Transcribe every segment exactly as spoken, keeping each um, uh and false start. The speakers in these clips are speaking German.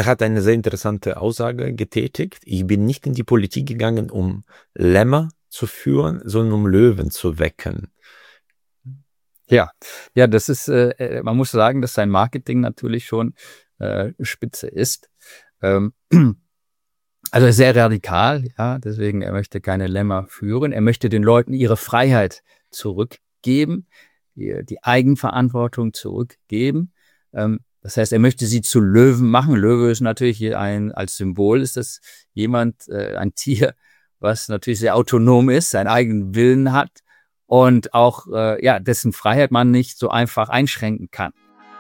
er hat eine sehr interessante Aussage getätigt. Ich bin nicht in die Politik gegangen, um Lämmer zu führen, sondern um Löwen zu wecken. Ja, ja, das ist, äh, man muss sagen, dass sein Marketing natürlich schon äh, spitze ist. Ähm, also sehr radikal, ja, deswegen, er möchte keine Lämmer führen. Er möchte den Leuten ihre Freiheit zurückgeben, die, die Eigenverantwortung zurückgeben. Ähm, das heißt, er möchte sie zu Löwen machen. Löwe ist natürlich ein, als Symbol ist das jemand, äh, ein Tier, was natürlich sehr autonom ist, seinen eigenen Willen hat. Und auch, äh, ja, dessen Freiheit man nicht so einfach einschränken kann.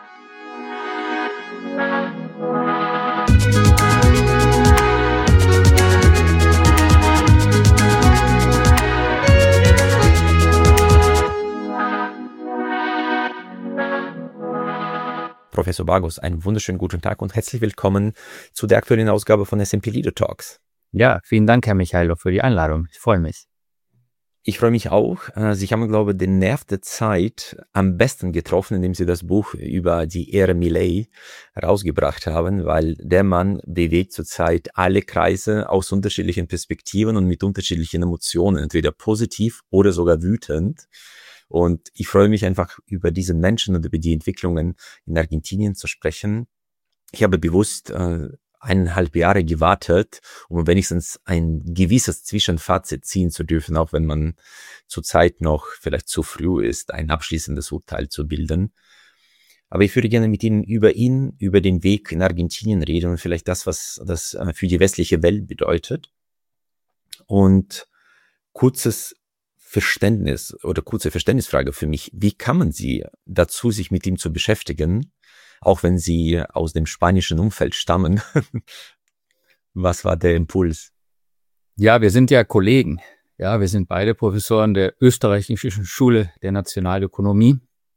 Professor Bagos, einen wunderschönen guten Tag und herzlich willkommen zu der aktuellen Ausgabe von S and P Leader Talks. Ja, vielen Dank, Herr Michailo, für die Einladung. Ich freue mich. Ich freue mich auch. Sie haben, glaube ich, den Nerv der Zeit am besten getroffen, indem Sie das Buch über die Ära Milei rausgebracht haben, weil der Mann bewegt zurzeit alle Kreise aus unterschiedlichen Perspektiven und mit unterschiedlichen Emotionen, entweder positiv oder sogar wütend. Und ich freue mich einfach, über diesen Menschen und über die Entwicklungen in Argentinien zu sprechen. Ich habe bewusst äh, eineinhalb Jahre gewartet, um wenigstens ein gewisses Zwischenfazit ziehen zu dürfen, auch wenn man zurzeit noch vielleicht zu früh ist, ein abschließendes Urteil zu bilden. Aber ich würde gerne mit Ihnen über ihn, über den Weg in Argentinien reden und vielleicht das, was das für die westliche Welt bedeutet. Und kurzes Verständnis oder kurze Verständnisfrage für mich. Wie kann man Sie dazu, sich mit ihm zu beschäftigen, auch wenn Sie aus dem spanischen Umfeld stammen? Was war der Impuls? Ja, wir sind ja Kollegen. Ja, wir sind beide Professoren der Österreichischen Schule der Nationalökonomie.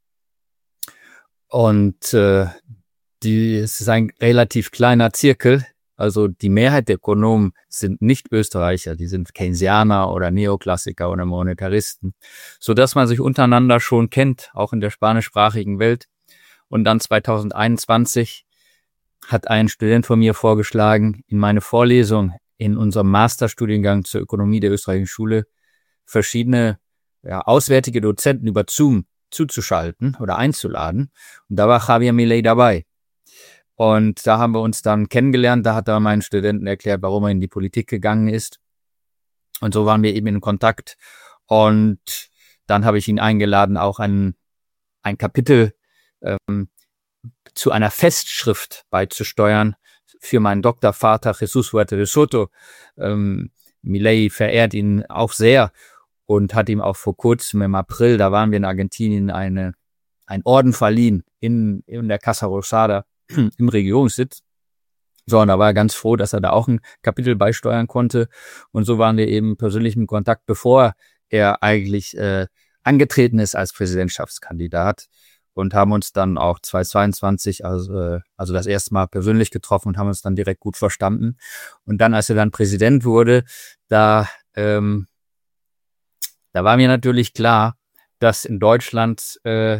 Und äh, die, es ist ein relativ kleiner Zirkel. Also die Mehrheit der Ökonomen sind nicht Österreicher, die sind Keynesianer oder Neoklassiker oder Monetaristen, sodass man sich untereinander schon kennt, auch in der spanischsprachigen Welt. Und dann zwanzig einundzwanzig hat ein Student von mir vorgeschlagen, in meine Vorlesung in unserem Masterstudiengang zur Ökonomie der Österreichischen Schule verschiedene ja, auswärtige Dozenten über Zoom zuzuschalten oder einzuladen. Und da war Javier Milei dabei. Und da haben wir uns dann kennengelernt. Da hat er meinen Studenten erklärt, warum er in die Politik gegangen ist. Und so waren wir eben in Kontakt. Und dann habe ich ihn eingeladen, auch ein, ein Kapitel ähm, zu einer Festschrift beizusteuern für meinen Doktorvater Jesús Huerta de Soto. Ähm, Milei verehrt ihn auch sehr und hat ihm auch vor kurzem im April, da waren wir in Argentinien, eine, ein Orden verliehen in, in der Casa Rosada im Regierungssitz. So, und da war er ganz froh, dass er da auch ein Kapitel beisteuern konnte. Und so waren wir eben persönlich in Kontakt, bevor er eigentlich äh, angetreten ist als Präsidentschaftskandidat. Und haben uns dann auch zweitausendzweiundzwanzig, also, äh, also das erste Mal persönlich getroffen und haben uns dann direkt gut verstanden. Und dann, als er dann Präsident wurde, da, ähm, da war mir natürlich klar, dass in Deutschland äh,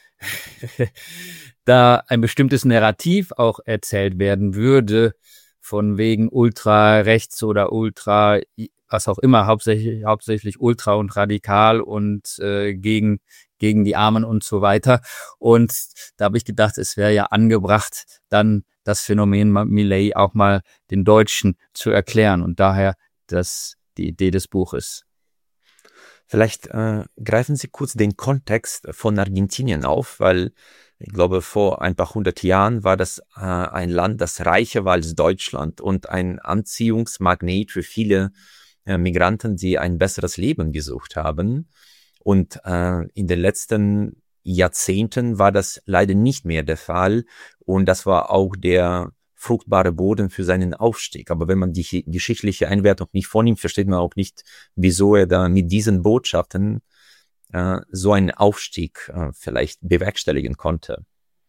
da ein bestimmtes Narrativ auch erzählt werden würde, von wegen ultra rechts oder ultra, was auch immer, hauptsächlich, hauptsächlich ultra und radikal und äh, gegen gegen die Armen und so weiter. Und da habe ich gedacht, es wäre ja angebracht, dann das Phänomen Milei auch mal den Deutschen zu erklären. Und daher das die Idee des Buches. Vielleicht äh, greifen Sie kurz den Kontext von Argentinien auf, weil ich glaube, vor ein paar hundert Jahren war das äh, ein Land, das reicher war als Deutschland und ein Anziehungsmagnet für viele äh, Migranten, die ein besseres Leben gesucht haben. Und äh, in den letzten Jahrzehnten war das leider nicht mehr der Fall. Und das war auch der fruchtbare Boden für seinen Aufstieg. Aber wenn man die geschichtliche Einwertung nicht vornimmt, versteht man auch nicht, wieso er da mit diesen Botschaften äh, so einen Aufstieg äh, vielleicht bewerkstelligen konnte.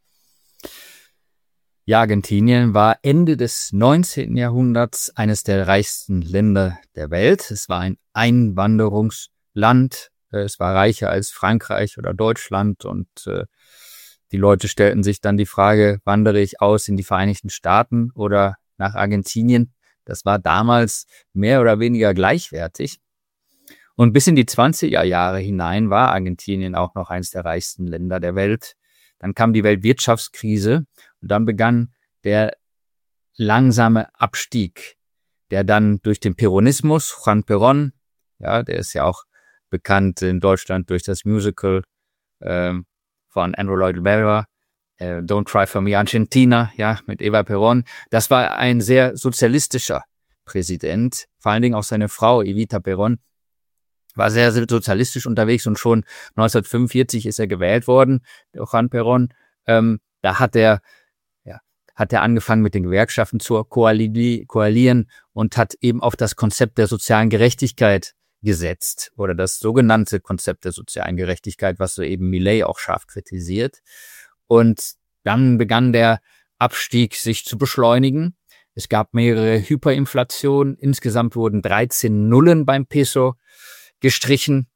Ja, Argentinien war Ende des neunzehnten Jahrhunderts eines der reichsten Länder der Welt. Es war ein Einwanderungsland. Es war reicher als Frankreich oder Deutschland und äh, Die Leute stellten sich dann die Frage, wandere ich aus in die Vereinigten Staaten oder nach Argentinien? Das war damals mehr oder weniger gleichwertig. Und bis in die zwanziger Jahre hinein war Argentinien auch noch eines der reichsten Länder der Welt. Dann kam die Weltwirtschaftskrise und dann begann der langsame Abstieg, der dann durch den Peronismus, Juan Perón, ja, der ist ja auch bekannt in Deutschland durch das Musical ähm, von Andrew Lloyd Webber, äh, Don't Cry for Me Argentina, ja, mit Eva Perón. Das war ein sehr sozialistischer Präsident, vor allen Dingen auch seine Frau Evita Perón war sehr, sehr sozialistisch unterwegs und schon neunzehnhundertfünfundvierzig ist er gewählt worden, Juan Perón. Ähm, da hat er, ja, hat er angefangen mit den Gewerkschaften zu koali- koalieren und hat eben auf das Konzept der sozialen Gerechtigkeit gesetzt oder das sogenannte Konzept der sozialen Gerechtigkeit, was so eben Milei auch scharf kritisiert. Und dann begann der Abstieg sich zu beschleunigen. Es gab mehrere Hyperinflationen. Insgesamt wurden dreizehn Nullen beim Peso gestrichen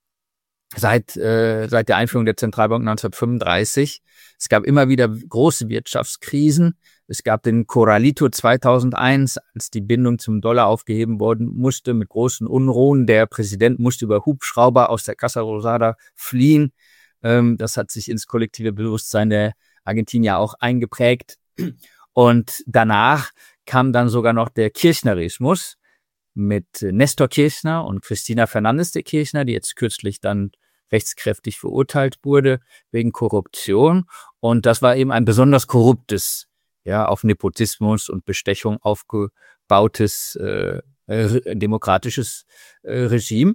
seit äh, seit der Einführung der Zentralbank neunzehnhundertfünfunddreißig. Es gab immer wieder große Wirtschaftskrisen. Es gab den Corralito zweitausendeins, als die Bindung zum Dollar aufgeheben worden musste, mit großen Unruhen. Der Präsident musste über Hubschrauber aus der Casa Rosada fliehen. Ähm, das hat sich ins kollektive Bewusstsein der Argentinier auch eingeprägt. Und danach kam dann sogar noch der Kirchnerismus mit Néstor Kirchner und Cristina Fernández de Kirchner, die jetzt kürzlich dann rechtskräftig verurteilt wurde wegen Korruption. Und das war eben ein besonders korruptes, ja, auf Nepotismus und Bestechung aufgebautes äh, äh, demokratisches äh, Regime.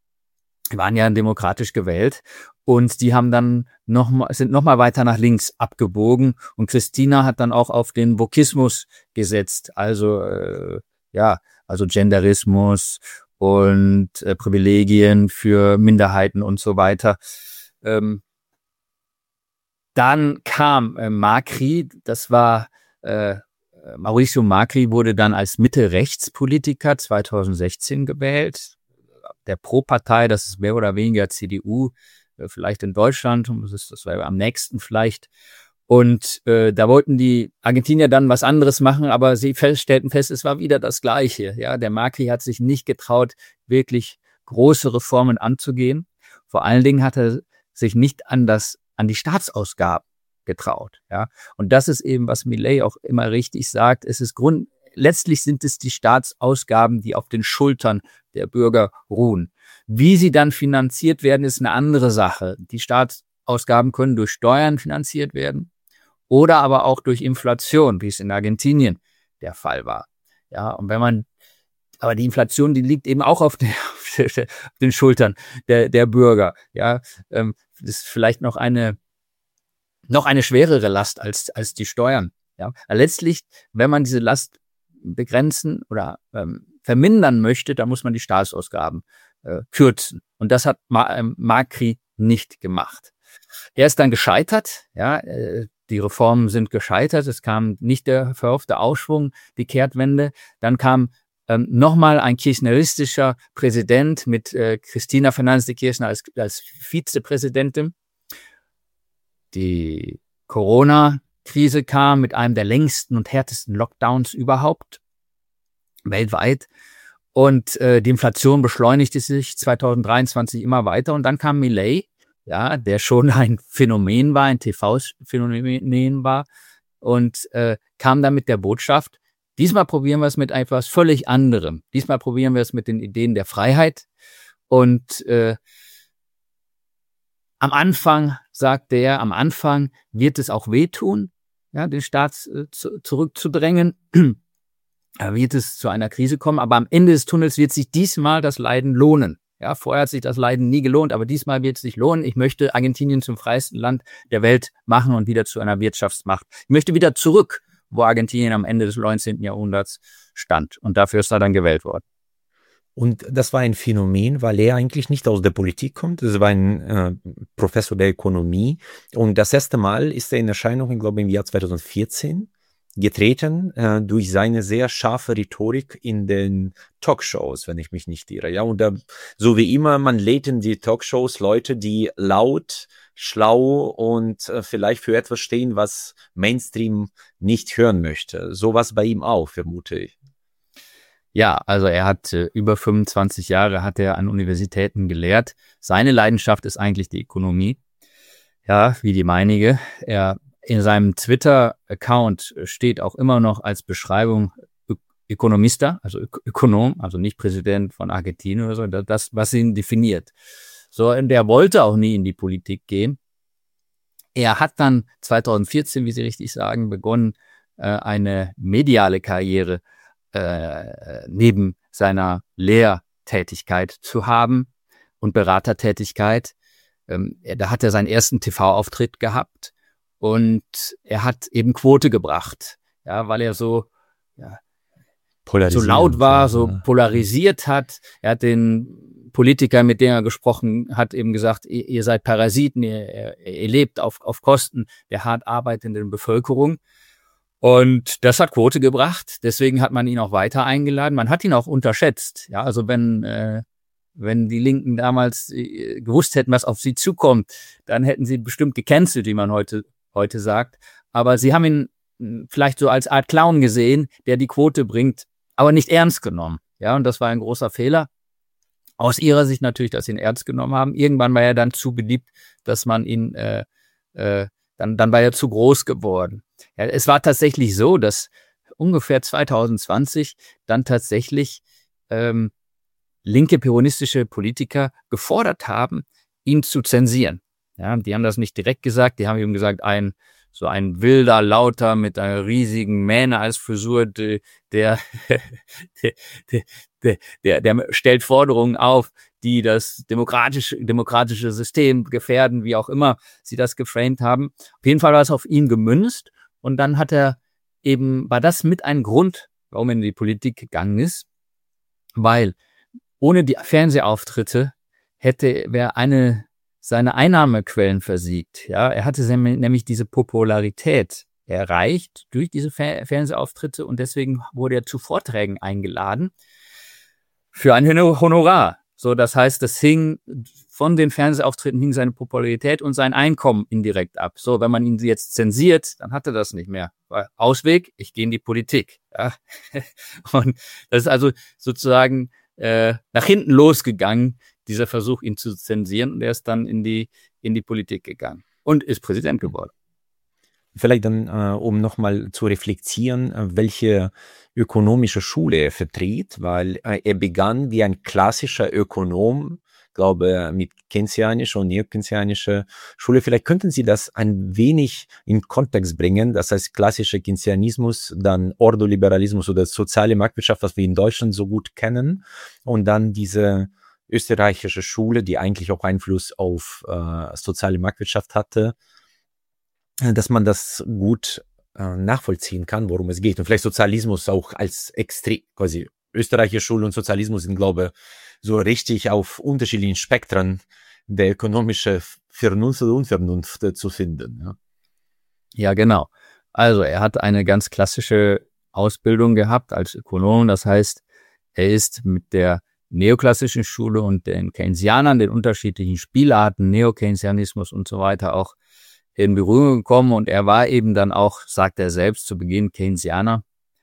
Die waren ja demokratisch gewählt und die haben dann noch mal, sind noch mal weiter nach links abgebogen und Cristina hat dann auch auf den Wokismus gesetzt, also äh, ja, also Genderismus und äh, Privilegien für Minderheiten und so weiter. Ähm, dann kam äh, Macri, das war äh, Mauricio Macri wurde dann als Mitte-Rechts-Politiker zweitausendsechzehn gewählt. Der Pro-Partei, das ist mehr oder weniger C D U, äh, vielleicht in Deutschland, das ist das war am nächsten vielleicht. Und äh, da wollten die Argentinier dann was anderes machen, aber sie fest, stellten fest, es war wieder das Gleiche. Ja, der Macri hat sich nicht getraut, wirklich große Reformen anzugehen. Vor allen Dingen hat er sich nicht an das, an die Staatsausgaben getraut. Ja, und das ist eben, was Milei auch immer richtig sagt. Es ist Grund, letztlich sind es die Staatsausgaben, die auf den Schultern der Bürger ruhen. Wie sie dann finanziert werden, ist eine andere Sache. Die Staatsausgaben können durch Steuern finanziert werden. Oder aber auch durch Inflation, wie es in Argentinien der Fall war. Ja, und wenn man, aber die Inflation, die liegt eben auch auf, der, auf den Schultern der, der Bürger. Ja, ähm, das ist vielleicht noch eine, noch eine schwerere Last als, als die Steuern. Ja, aber letztlich, wenn man diese Last begrenzen oder ähm, vermindern möchte, dann muss man die Staatsausgaben äh, kürzen. Und das hat Ma- ähm, Macri nicht gemacht. Er ist dann gescheitert, ja, äh, die Reformen sind gescheitert, es kam nicht der verhoffte Aufschwung, die Kehrtwende. Dann kam ähm, nochmal ein kirchneristischer Präsident mit äh, Cristina Fernández de Kirchner als, als Vizepräsidentin. Die Corona-Krise kam mit einem der längsten und härtesten Lockdowns überhaupt weltweit. Und äh, die Inflation beschleunigte sich zweitausenddreiundzwanzig immer weiter. Und dann kam Milei, ja, der schon ein Phänomen war, ein T V-Phänomen war und äh, kam dann mit der Botschaft, diesmal probieren wir es mit etwas völlig anderem. Diesmal probieren wir es mit den Ideen der Freiheit und äh, am Anfang, sagt er, am Anfang wird es auch wehtun, ja, den Staat äh, zu, zurückzudrängen. Da wird es zu einer Krise kommen, aber am Ende des Tunnels wird sich diesmal das Leiden lohnen. Ja, vorher hat sich das Leiden nie gelohnt, aber diesmal wird es sich lohnen. Ich möchte Argentinien zum freiesten Land der Welt machen und wieder zu einer Wirtschaftsmacht. Ich möchte wieder zurück, wo Argentinien am Ende des neunzehnten Jahrhunderts stand. Und dafür ist er dann gewählt worden. Und das war ein Phänomen, weil er eigentlich nicht aus der Politik kommt. Das war ein äh, Professor der Ökonomie. Und das erste Mal ist er in Erscheinung, ich glaube, im Jahr zweitausendvierzehn getreten äh, durch seine sehr scharfe Rhetorik in den Talkshows, wenn ich mich nicht irre. Ja, und da, so wie immer, man lädt in die Talkshows Leute, die laut schlau und äh, vielleicht für etwas stehen, was Mainstream nicht hören möchte. Sowas bei ihm auch, vermute ich. Ja, also er hat äh, über fünfundzwanzig Jahre hat er an Universitäten gelehrt. Seine Leidenschaft ist eigentlich die Ökonomie. Ja, wie die meinige. Er in seinem Twitter-Account steht auch immer noch als Beschreibung Ö- Ökonomista, also Ök- Ökonom, also nicht Präsident von Argentinien oder so, das, was ihn definiert. So, und er wollte auch nie in die Politik gehen. Er hat dann zweitausendvierzehn, wie Sie richtig sagen, begonnen, äh, eine mediale Karriere äh, neben seiner Lehrtätigkeit zu haben und Beratertätigkeit. Ähm, er, da hat er seinen ersten T V-Auftritt gehabt und er hat eben Quote gebracht, ja, weil er so, ja, so laut war, so polarisiert hat. Er hat den Politiker, mit dem er gesprochen hat, eben gesagt, ihr, ihr seid Parasiten, ihr, ihr lebt auf, auf Kosten der hart arbeitenden Bevölkerung. Und das hat Quote gebracht. Deswegen hat man ihn auch weiter eingeladen. Man hat ihn auch unterschätzt. Ja, also wenn, äh, wenn die Linken damals äh, gewusst hätten, was auf sie zukommt, dann hätten sie bestimmt gecancelt, wie man heute, heute sagt. Aber sie haben ihn mh, vielleicht so als Art Clown gesehen, der die Quote bringt, aber nicht ernst genommen. Ja, und das war ein großer Fehler. Aus ihrer Sicht natürlich, dass sie ihn ernst genommen haben. Irgendwann war er dann zu beliebt, dass man ihn, äh, äh, dann, dann war er zu groß geworden. Ja, es war tatsächlich so, dass ungefähr zweitausendzwanzig dann tatsächlich ähm, linke peronistische Politiker gefordert haben, ihn zu zensieren. Ja, die haben das nicht direkt gesagt, die haben ihm gesagt, ein so ein wilder Lauter mit einer riesigen Mähne als Frisur, der, der, der, der, der, der stellt Forderungen auf, die das demokratische, demokratische System gefährden, wie auch immer sie das geframed haben. Auf jeden Fall war es auf ihn gemünzt und dann hat er eben, war das mit ein Grund, warum er in die Politik gegangen ist, weil ohne die Fernsehauftritte hätte, wäre eine seine Einnahmequellen versiegt. Ja, er hatte nämlich diese Popularität erreicht durch diese Fer- Fernsehauftritte und deswegen wurde er zu Vorträgen eingeladen für ein Honorar. So, das heißt, das hing von den Fernsehauftritten hing seine Popularität und sein Einkommen indirekt ab. So, wenn man ihn jetzt zensiert, dann hat er das nicht mehr. Ausweg, ich gehe in die Politik. Ja. Und das ist also sozusagen äh, nach hinten losgegangen, dieser Versuch, ihn zu zensieren, und er ist dann in die, in die Politik gegangen und ist Präsident geworden. Vielleicht dann, äh, um nochmal zu reflektieren, äh, welche ökonomische Schule er vertritt, weil äh, er begann wie ein klassischer Ökonom, glaube mit keynesianischer und neokeynesianischer Schule. Vielleicht könnten Sie das ein wenig in Kontext bringen, das heißt klassischer Keynesianismus, dann Ordoliberalismus oder soziale Marktwirtschaft, was wir in Deutschland so gut kennen, und dann diese österreichische Schule, die eigentlich auch Einfluss auf äh, soziale Marktwirtschaft hatte, dass man das gut äh, nachvollziehen kann, worum es geht. Und vielleicht Sozialismus auch als extrem, quasi österreichische Schule und Sozialismus sind, glaube ich, so richtig auf unterschiedlichen Spektren der ökonomischen Vernunft oder Unvernunft äh, zu finden. Ja. Ja, genau. Also er hat eine ganz klassische Ausbildung gehabt als Ökonom. Das heißt, er ist mit der neoklassischen Schule und den Keynesianern, den unterschiedlichen Spielarten, Neokeynesianismus und so weiter auch in Berührung gekommen, und er war eben dann auch, sagt er selbst zu Beginn, Keynesianer,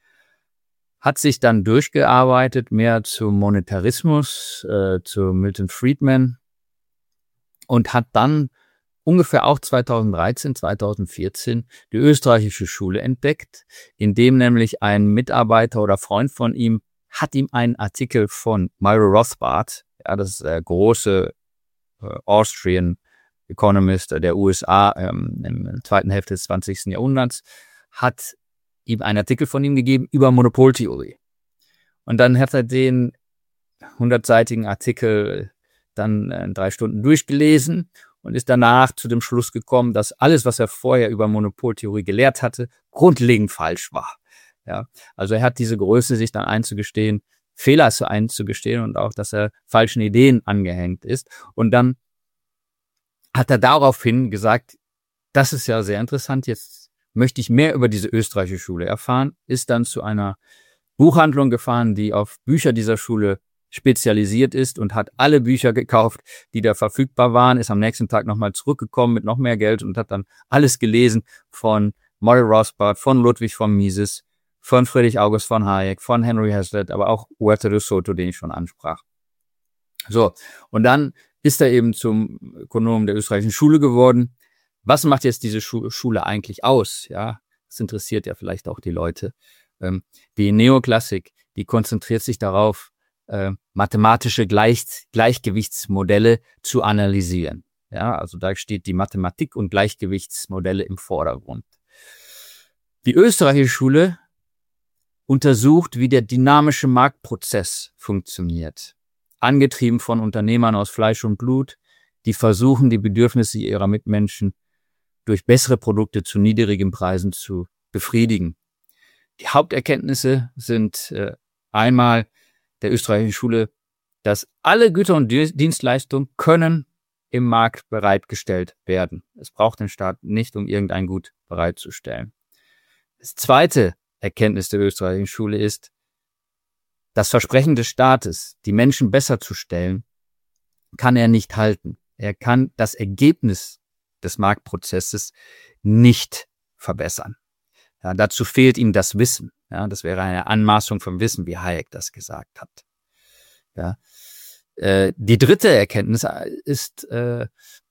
hat sich dann durchgearbeitet mehr zum Monetarismus, äh, zu Milton Friedman, und hat dann ungefähr auch zweitausenddreizehn, zweitausendvierzehn die österreichische Schule entdeckt, in dem nämlich ein Mitarbeiter oder Freund von ihm hat ihm einen Artikel von Murray Rothbard, ja, das ist der große äh, Austrian Economist der U S A ähm, im zweiten Hälfte des zwanzigsten Jahrhunderts, hat ihm einen Artikel von ihm gegeben über Monopoltheorie. Und dann hat er den hundertseitigen Artikel dann in drei Stunden durchgelesen und ist danach zu dem Schluss gekommen, dass alles, was er vorher über Monopoltheorie gelehrt hatte, grundlegend falsch war. Ja, also er hat diese Größe, sich dann einzugestehen, Fehler einzugestehen und auch, dass er falschen Ideen angehängt ist. Und dann hat er daraufhin gesagt, das ist ja sehr interessant, jetzt möchte ich mehr über diese österreichische Schule erfahren, ist dann zu einer Buchhandlung gefahren, die auf Bücher dieser Schule spezialisiert ist und hat alle Bücher gekauft, die da verfügbar waren, ist am nächsten Tag nochmal zurückgekommen mit noch mehr Geld und hat dann alles gelesen von Murray Rothbard, von Ludwig von Mises, von Friedrich August von Hayek, von Henry Hazlitt, aber auch Huerta de Soto, den ich schon ansprach. So, und dann ist er eben zum Ökonom der österreichischen Schule geworden. Was macht jetzt diese Schu- Schule eigentlich aus? Ja, das interessiert ja vielleicht auch die Leute. Ähm, die Neoklassik, die konzentriert sich darauf, äh, mathematische Gleich- Gleichgewichtsmodelle zu analysieren. Ja, also da steht die Mathematik und Gleichgewichtsmodelle im Vordergrund. Die österreichische Schule untersucht, wie der dynamische Marktprozess funktioniert. Angetrieben von Unternehmern aus Fleisch und Blut, die versuchen, die Bedürfnisse ihrer Mitmenschen durch bessere Produkte zu niedrigen Preisen zu befriedigen. Die Haupterkenntnisse sind äh, einmal der österreichischen Schule, dass alle Güter und Dienstleistungen können im Markt bereitgestellt werden. Es braucht den Staat nicht, um irgendein Gut bereitzustellen. Das zweite Erkenntnis der österreichischen Schule ist, das Versprechen des Staates, die Menschen besser zu stellen, kann er nicht halten. Er kann das Ergebnis des Marktprozesses nicht verbessern. Ja, dazu fehlt ihm das Wissen. Ja, das wäre eine Anmaßung vom Wissen, wie Hayek das gesagt hat. Ja, äh, die dritte Erkenntnis ist, äh,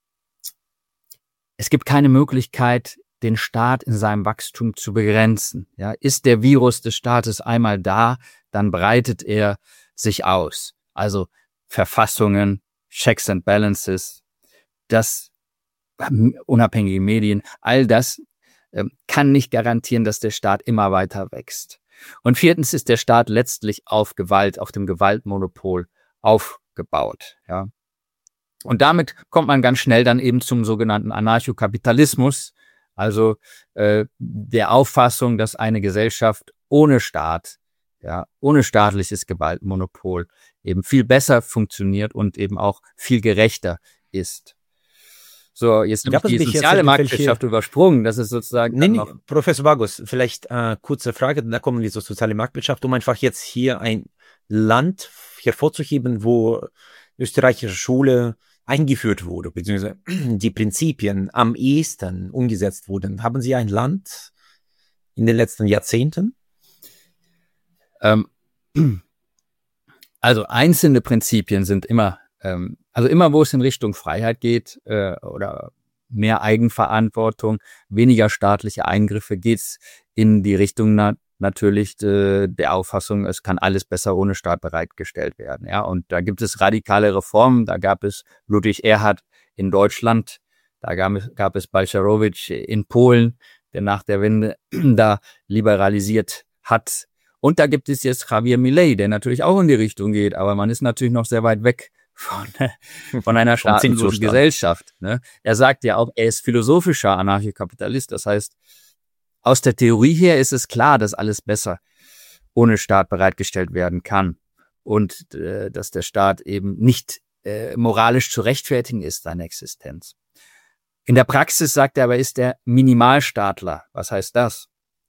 es gibt keine Möglichkeit, den Staat in seinem Wachstum zu begrenzen. Ja, ist der Virus des Staates einmal da, dann breitet er sich aus. Also Verfassungen, Checks and Balances, das unabhängige Medien, all das äh, kann nicht garantieren, dass der Staat immer weiter wächst. Und viertens ist der Staat letztlich auf Gewalt, auf dem Gewaltmonopol aufgebaut. Ja. Und damit kommt man ganz schnell dann eben zum sogenannten Anarchokapitalismus, also äh, der Auffassung, dass eine Gesellschaft ohne Staat, ja, ohne staatliches Gewaltmonopol eben viel besser funktioniert und eben auch viel gerechter ist. So, jetzt habe ich die soziale Marktwirtschaft übersprungen. Das ist sozusagen nee, nee, Professor Vargus, vielleicht äh, kurze Frage, da kommen wir zur sozialen Marktwirtschaft, um einfach jetzt hier ein Land hervorzuheben, wo österreichische Schule eingeführt wurde, beziehungsweise die Prinzipien am ehesten umgesetzt wurden. Haben Sie ein Land in den letzten Jahrzehnten? Ähm, also einzelne Prinzipien sind immer, ähm, also immer, wo es in Richtung Freiheit geht äh, oder mehr Eigenverantwortung, weniger staatliche Eingriffe, geht es in die Richtung na- natürlich äh, der Auffassung, es kann alles besser ohne Staat bereitgestellt werden. Ja, und da gibt es radikale Reformen. Da gab es Ludwig Erhard in Deutschland, da gab es, gab es Balcerowicz in Polen, der nach der Wende da liberalisiert hat. Und da gibt es jetzt Javier Milei, der natürlich auch in die Richtung geht, aber man ist natürlich noch sehr weit weg von, von einer staatenlosen Gesellschaft. Ne? Er sagt ja auch, er ist philosophischer Anarchokapitalist. Das heißt, aus der Theorie her ist es klar, dass alles besser ohne Staat bereitgestellt werden kann und äh, dass der Staat eben nicht äh, moralisch zu rechtfertigen ist, seine Existenz. In der Praxis, sagt er aber, ist er Minimalstaatler. Was heißt das?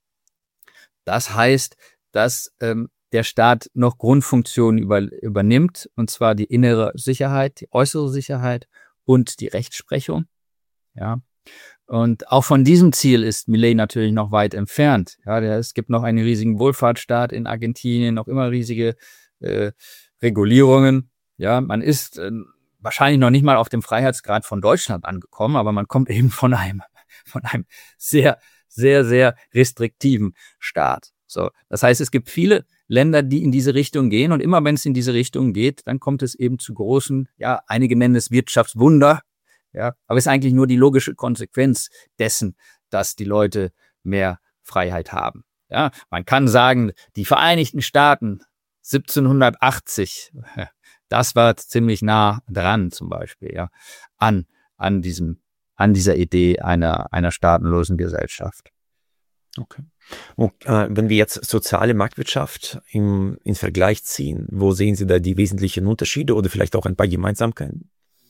Das heißt, dass ähm, der Staat noch Grundfunktionen über, übernimmt, und zwar die innere Sicherheit, die äußere Sicherheit und die Rechtsprechung. Ja. Und auch von diesem Ziel ist Milei natürlich noch weit entfernt. Ja, der, es gibt noch einen riesigen Wohlfahrtsstaat in Argentinien, noch immer riesige äh, Regulierungen. Ja, man ist äh, wahrscheinlich noch nicht mal auf dem Freiheitsgrad von Deutschland angekommen, aber man kommt eben von einem, von einem sehr, sehr, sehr restriktiven Staat. So, das heißt, es gibt viele Länder, die in diese Richtung gehen, und immer wenn es in diese Richtung geht, dann kommt es eben zu großen, ja, einige nennen es Wirtschaftswunder. Ja, aber es ist eigentlich nur die logische Konsequenz dessen, dass die Leute mehr Freiheit haben. Ja, man kann sagen, die Vereinigten Staaten siebzehnhundertachtzig, das war ziemlich nah dran, zum Beispiel, ja, an, an diesem, an dieser Idee einer, einer staatenlosen Gesellschaft. Okay. Und äh, wenn wir jetzt soziale Marktwirtschaft im, in Vergleich ziehen, wo sehen Sie da die wesentlichen Unterschiede oder vielleicht auch ein paar Gemeinsamkeiten?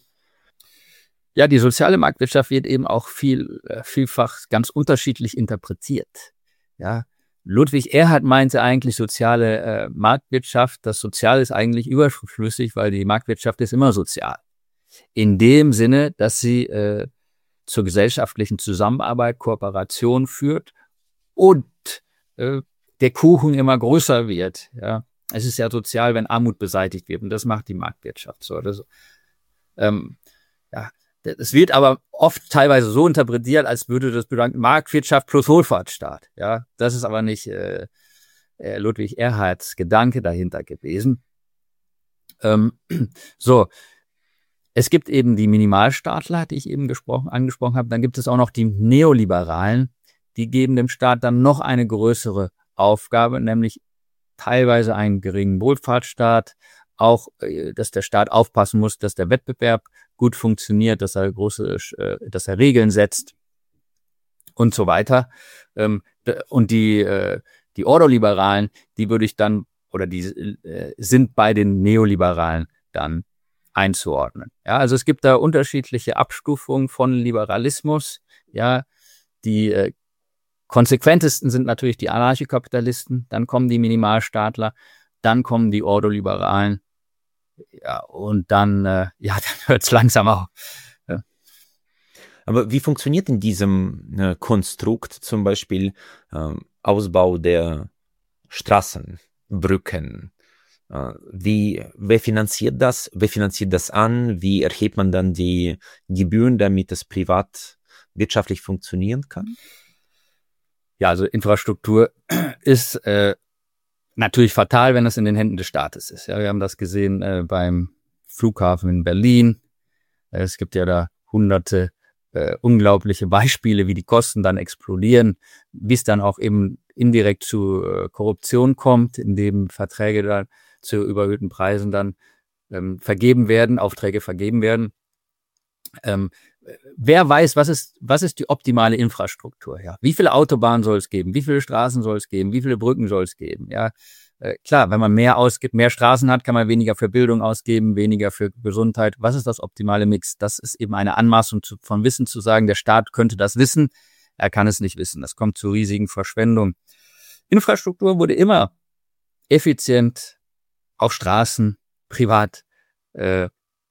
Ja, die soziale Marktwirtschaft wird eben auch viel, vielfach ganz unterschiedlich interpretiert. Ja, Ludwig Erhard meinte eigentlich soziale äh, Marktwirtschaft. Das Sozial ist eigentlich überflüssig, weil die Marktwirtschaft ist immer sozial. In dem Sinne, dass sie äh, zur gesellschaftlichen Zusammenarbeit, Kooperation führt und äh, der Kuchen immer größer wird. Ja, es ist ja sozial, wenn Armut beseitigt wird, und das macht die Marktwirtschaft so oder so. Ähm, ja, es wird aber oft teilweise so interpretiert, als würde das bedeuten Marktwirtschaft plus Wohlfahrtsstaat. Ja, das ist aber nicht äh, Ludwig Erhards Gedanke dahinter gewesen. Ähm, so, es gibt eben die Minimalstaatler, die ich eben gesprochen, angesprochen habe. Dann gibt es auch noch die Neoliberalen, die geben dem Staat dann noch eine größere Aufgabe, nämlich teilweise einen geringen Wohlfahrtsstaat, auch, dass der Staat aufpassen muss, dass der Wettbewerb gut funktioniert, dass er große, dass er Regeln setzt und so weiter. Und die, die Ordoliberalen, die würde ich dann, oder die sind bei den Neoliberalen dann einzuordnen. Ja, also es gibt da unterschiedliche Abstufungen von Liberalismus. Ja, die äh, konsequentesten sind natürlich die Anarchokapitalisten, dann kommen die Minimalstaatler, dann kommen die Ordoliberalen. Ja, und dann, äh, ja, dann hört es langsam auf. Ja. Aber wie funktioniert in diesem äh, Konstrukt zum Beispiel äh, Ausbau der Straßen, Brücken? Äh, wie, wer finanziert das? Wer finanziert das an? Wie erhebt man dann die Gebühren, damit es privat wirtschaftlich funktionieren kann? Ja, also Infrastruktur ist äh, natürlich fatal, wenn es in den Händen des Staates ist. Ja, wir haben das gesehen äh, beim Flughafen in Berlin. Äh, es gibt ja da hunderte äh, unglaubliche Beispiele, wie die Kosten dann explodieren, wie es dann auch eben indirekt zu äh, Korruption kommt, indem Verträge dann zu überhöhten Preisen dann ähm, vergeben werden, Aufträge vergeben werden. Ähm, wer weiß, was ist, was ist die optimale Infrastruktur? Ja, wie viele Autobahnen soll es geben? Wie viele Straßen soll es geben? Wie viele Brücken soll es geben? Ja, äh, klar, wenn man mehr ausgibt, mehr Straßen hat, kann man weniger für Bildung ausgeben, weniger für Gesundheit. Was ist das optimale Mix? Das ist eben eine Anmaßung zu, von Wissen zu sagen, der Staat könnte das wissen. Er kann es nicht wissen. Das kommt zu riesigen Verschwendungen. Infrastruktur wurde immer effizient auf Straßen, privat äh,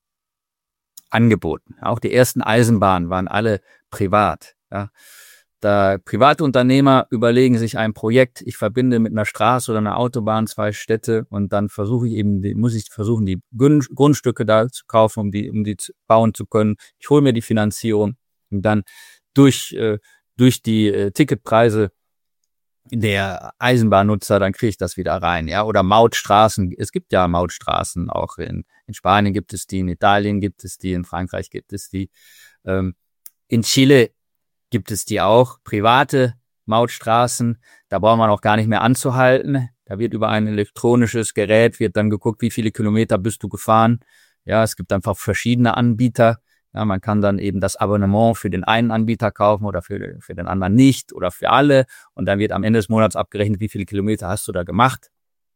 angeboten. Auch die ersten Eisenbahnen waren alle privat. Ja. Da private Unternehmer überlegen sich ein Projekt, ich verbinde mit einer Straße oder einer Autobahn zwei Städte und dann versuche ich eben, muss ich versuchen, die Grundstücke da zu kaufen, um die, um die zu bauen zu können. Ich hole mir die Finanzierung und dann durch, äh, durch die äh, Ticketpreise der Eisenbahnnutzer, dann kriege ich das wieder rein, ja, oder Mautstraßen. Es gibt ja Mautstraßen, auch in, in Spanien gibt es die, in Italien gibt es die, in Frankreich gibt es die, ähm, in Chile gibt es die auch, private Mautstraßen, da braucht man auch gar nicht mehr anzuhalten, da wird über ein elektronisches Gerät, wird dann geguckt, wie viele Kilometer bist du gefahren, ja, es gibt einfach verschiedene Anbieter. Ja, man kann dann eben das Abonnement für den einen Anbieter kaufen oder für, für den anderen nicht oder für alle. Und dann wird am Ende des Monats abgerechnet, wie viele Kilometer hast du da gemacht.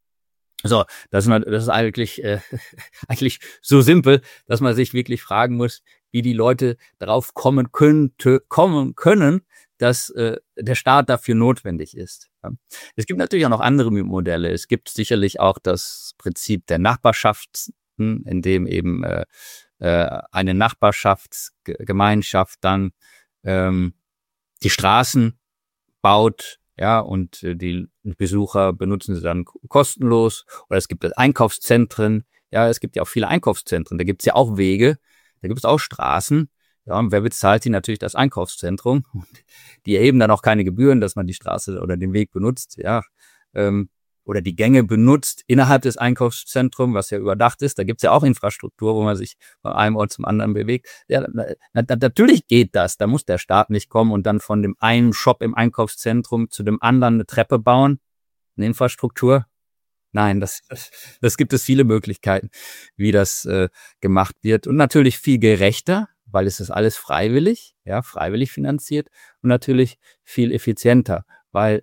So, das ist, das ist eigentlich, äh, eigentlich so simpel, dass man sich wirklich fragen muss, wie die Leute darauf kommen könnte, kommen können, dass äh, der Staat dafür notwendig ist. Ja. Es gibt natürlich auch noch andere Modelle. Es gibt sicherlich auch das Prinzip der Nachbarschaft, in dem eben äh, eine Nachbarschaftsgemeinschaft dann ähm, die Straßen baut, ja, und äh, die Besucher benutzen sie dann kostenlos. Oder es gibt Einkaufszentren, ja, es gibt ja auch viele Einkaufszentren, da gibt es ja auch Wege, da gibt es auch Straßen, ja, und wer bezahlt die? Natürlich das Einkaufszentrum. Die erheben dann auch keine Gebühren, dass man die Straße oder den Weg benutzt, ja, ähm, oder die Gänge benutzt innerhalb des Einkaufszentrums, was ja überdacht ist. Da gibt's ja auch Infrastruktur, wo man sich von einem Ort zum anderen bewegt. Ja, na, na, natürlich geht das. Da muss der Staat nicht kommen und dann von dem einen Shop im Einkaufszentrum zu dem anderen eine Treppe bauen, eine Infrastruktur. Nein, das, das, das gibt es viele Möglichkeiten, wie das äh, gemacht wird. Und natürlich viel gerechter, weil es ist alles freiwillig, ja, freiwillig finanziert und natürlich viel effizienter, weil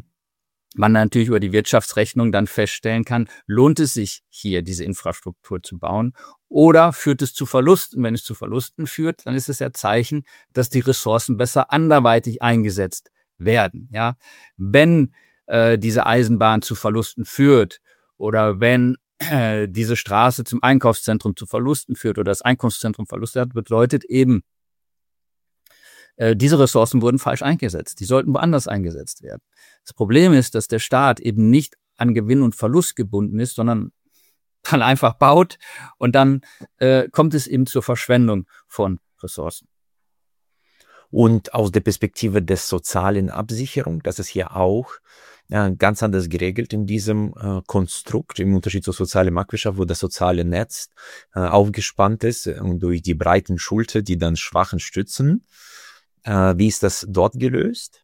man natürlich über die Wirtschaftsrechnung dann feststellen kann, lohnt es sich hier diese Infrastruktur zu bauen oder führt es zu Verlusten? Wenn es zu Verlusten führt, dann ist es ja Zeichen, dass die Ressourcen besser anderweitig eingesetzt werden. Ja, wenn äh, diese Eisenbahn zu Verlusten führt oder wenn äh, diese Straße zum Einkaufszentrum zu Verlusten führt oder das Einkaufszentrum Verluste hat, bedeutet eben, äh, diese Ressourcen wurden falsch eingesetzt. Die sollten woanders eingesetzt werden. Das Problem ist, dass der Staat eben nicht an Gewinn und Verlust gebunden ist, sondern dann einfach baut und dann äh, kommt es eben zur Verschwendung von Ressourcen. Und aus der Perspektive des sozialen Absicherung, das ist hier auch äh, ganz anders geregelt in diesem äh, Konstrukt, im Unterschied zur sozialen Marktwirtschaft, wo das soziale Netz äh, aufgespannt ist und durch die breiten Schulter, die dann Schwachen stützen. Äh, wie ist das dort gelöst?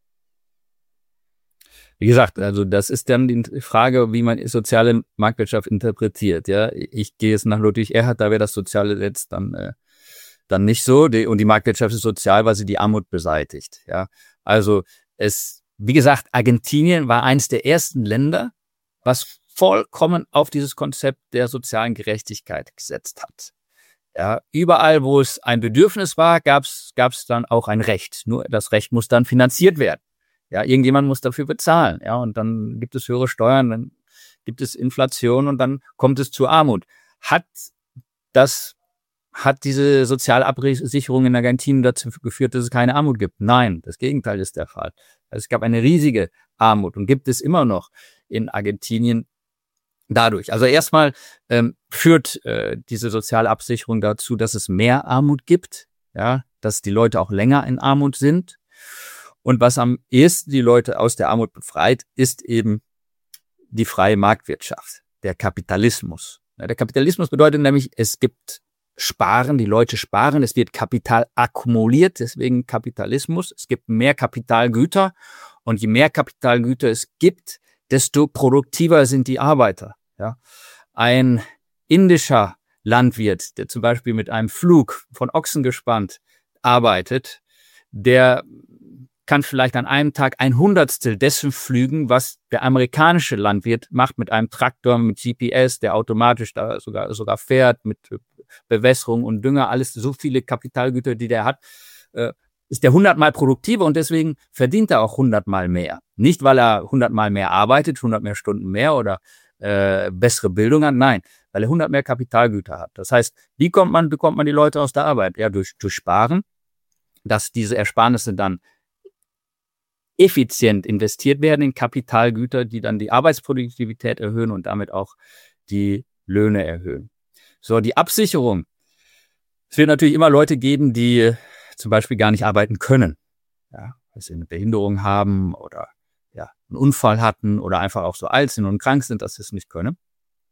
Wie gesagt, also das ist dann die Frage, wie man soziale Marktwirtschaft interpretiert. Ja, ich gehe jetzt nach Ludwig Erhard, da wäre das soziale Netz dann äh, dann nicht so. Die, und die Marktwirtschaft ist sozial, weil sie die Armut beseitigt. Ja, also es, wie gesagt, Argentinien war eines der ersten Länder, was vollkommen auf dieses Konzept der sozialen Gerechtigkeit gesetzt hat. Ja, überall, wo es ein Bedürfnis war, gab es gab es dann auch ein Recht. Nur das Recht muss dann finanziert werden. Ja, irgendjemand muss dafür bezahlen. Ja, und dann gibt es höhere Steuern, dann gibt es Inflation und dann kommt es zu Armut. Hat das, hat diese Sozialabsicherung in Argentinien dazu geführt, dass es keine Armut gibt? Nein, das Gegenteil ist der Fall. Also es gab eine riesige Armut und gibt es immer noch in Argentinien dadurch. Also erstmal ähm, führt äh, diese Sozialabsicherung dazu, dass es mehr Armut gibt, ja, dass die Leute auch länger in Armut sind. Und was am ehesten die Leute aus der Armut befreit, ist eben die freie Marktwirtschaft, der Kapitalismus. Ja, der Kapitalismus bedeutet nämlich, es gibt Sparen, die Leute sparen, es wird Kapital akkumuliert, deswegen Kapitalismus. Es gibt mehr Kapitalgüter und je mehr Kapitalgüter es gibt, desto produktiver sind die Arbeiter. Ja, ein indischer Landwirt, der zum Beispiel mit einem Flug von Ochsen gespannt arbeitet, der kann vielleicht an einem Tag ein Hundertstel dessen pflügen, was der amerikanische Landwirt macht mit einem Traktor, mit G P S, der automatisch da sogar sogar fährt, mit Bewässerung und Dünger, alles so viele Kapitalgüter, die der hat, äh, ist der hundertmal produktiver und deswegen verdient er auch hundertmal mehr. Nicht, weil er hundertmal mehr arbeitet, hundert mehr Stunden mehr oder äh, bessere Bildung hat, nein, weil er hundert mehr Kapitalgüter hat. Das heißt, wie kommt man, bekommt man die Leute aus der Arbeit? Ja, durch, durch Sparen, dass diese Ersparnisse dann effizient investiert werden in Kapitalgüter, die dann die Arbeitsproduktivität erhöhen und damit auch die Löhne erhöhen. So, die Absicherung. Es wird natürlich immer Leute geben, die zum Beispiel gar nicht arbeiten können, ja, weil sie eine Behinderung haben oder ja, einen Unfall hatten oder einfach auch so alt sind und krank sind, dass sie es nicht können.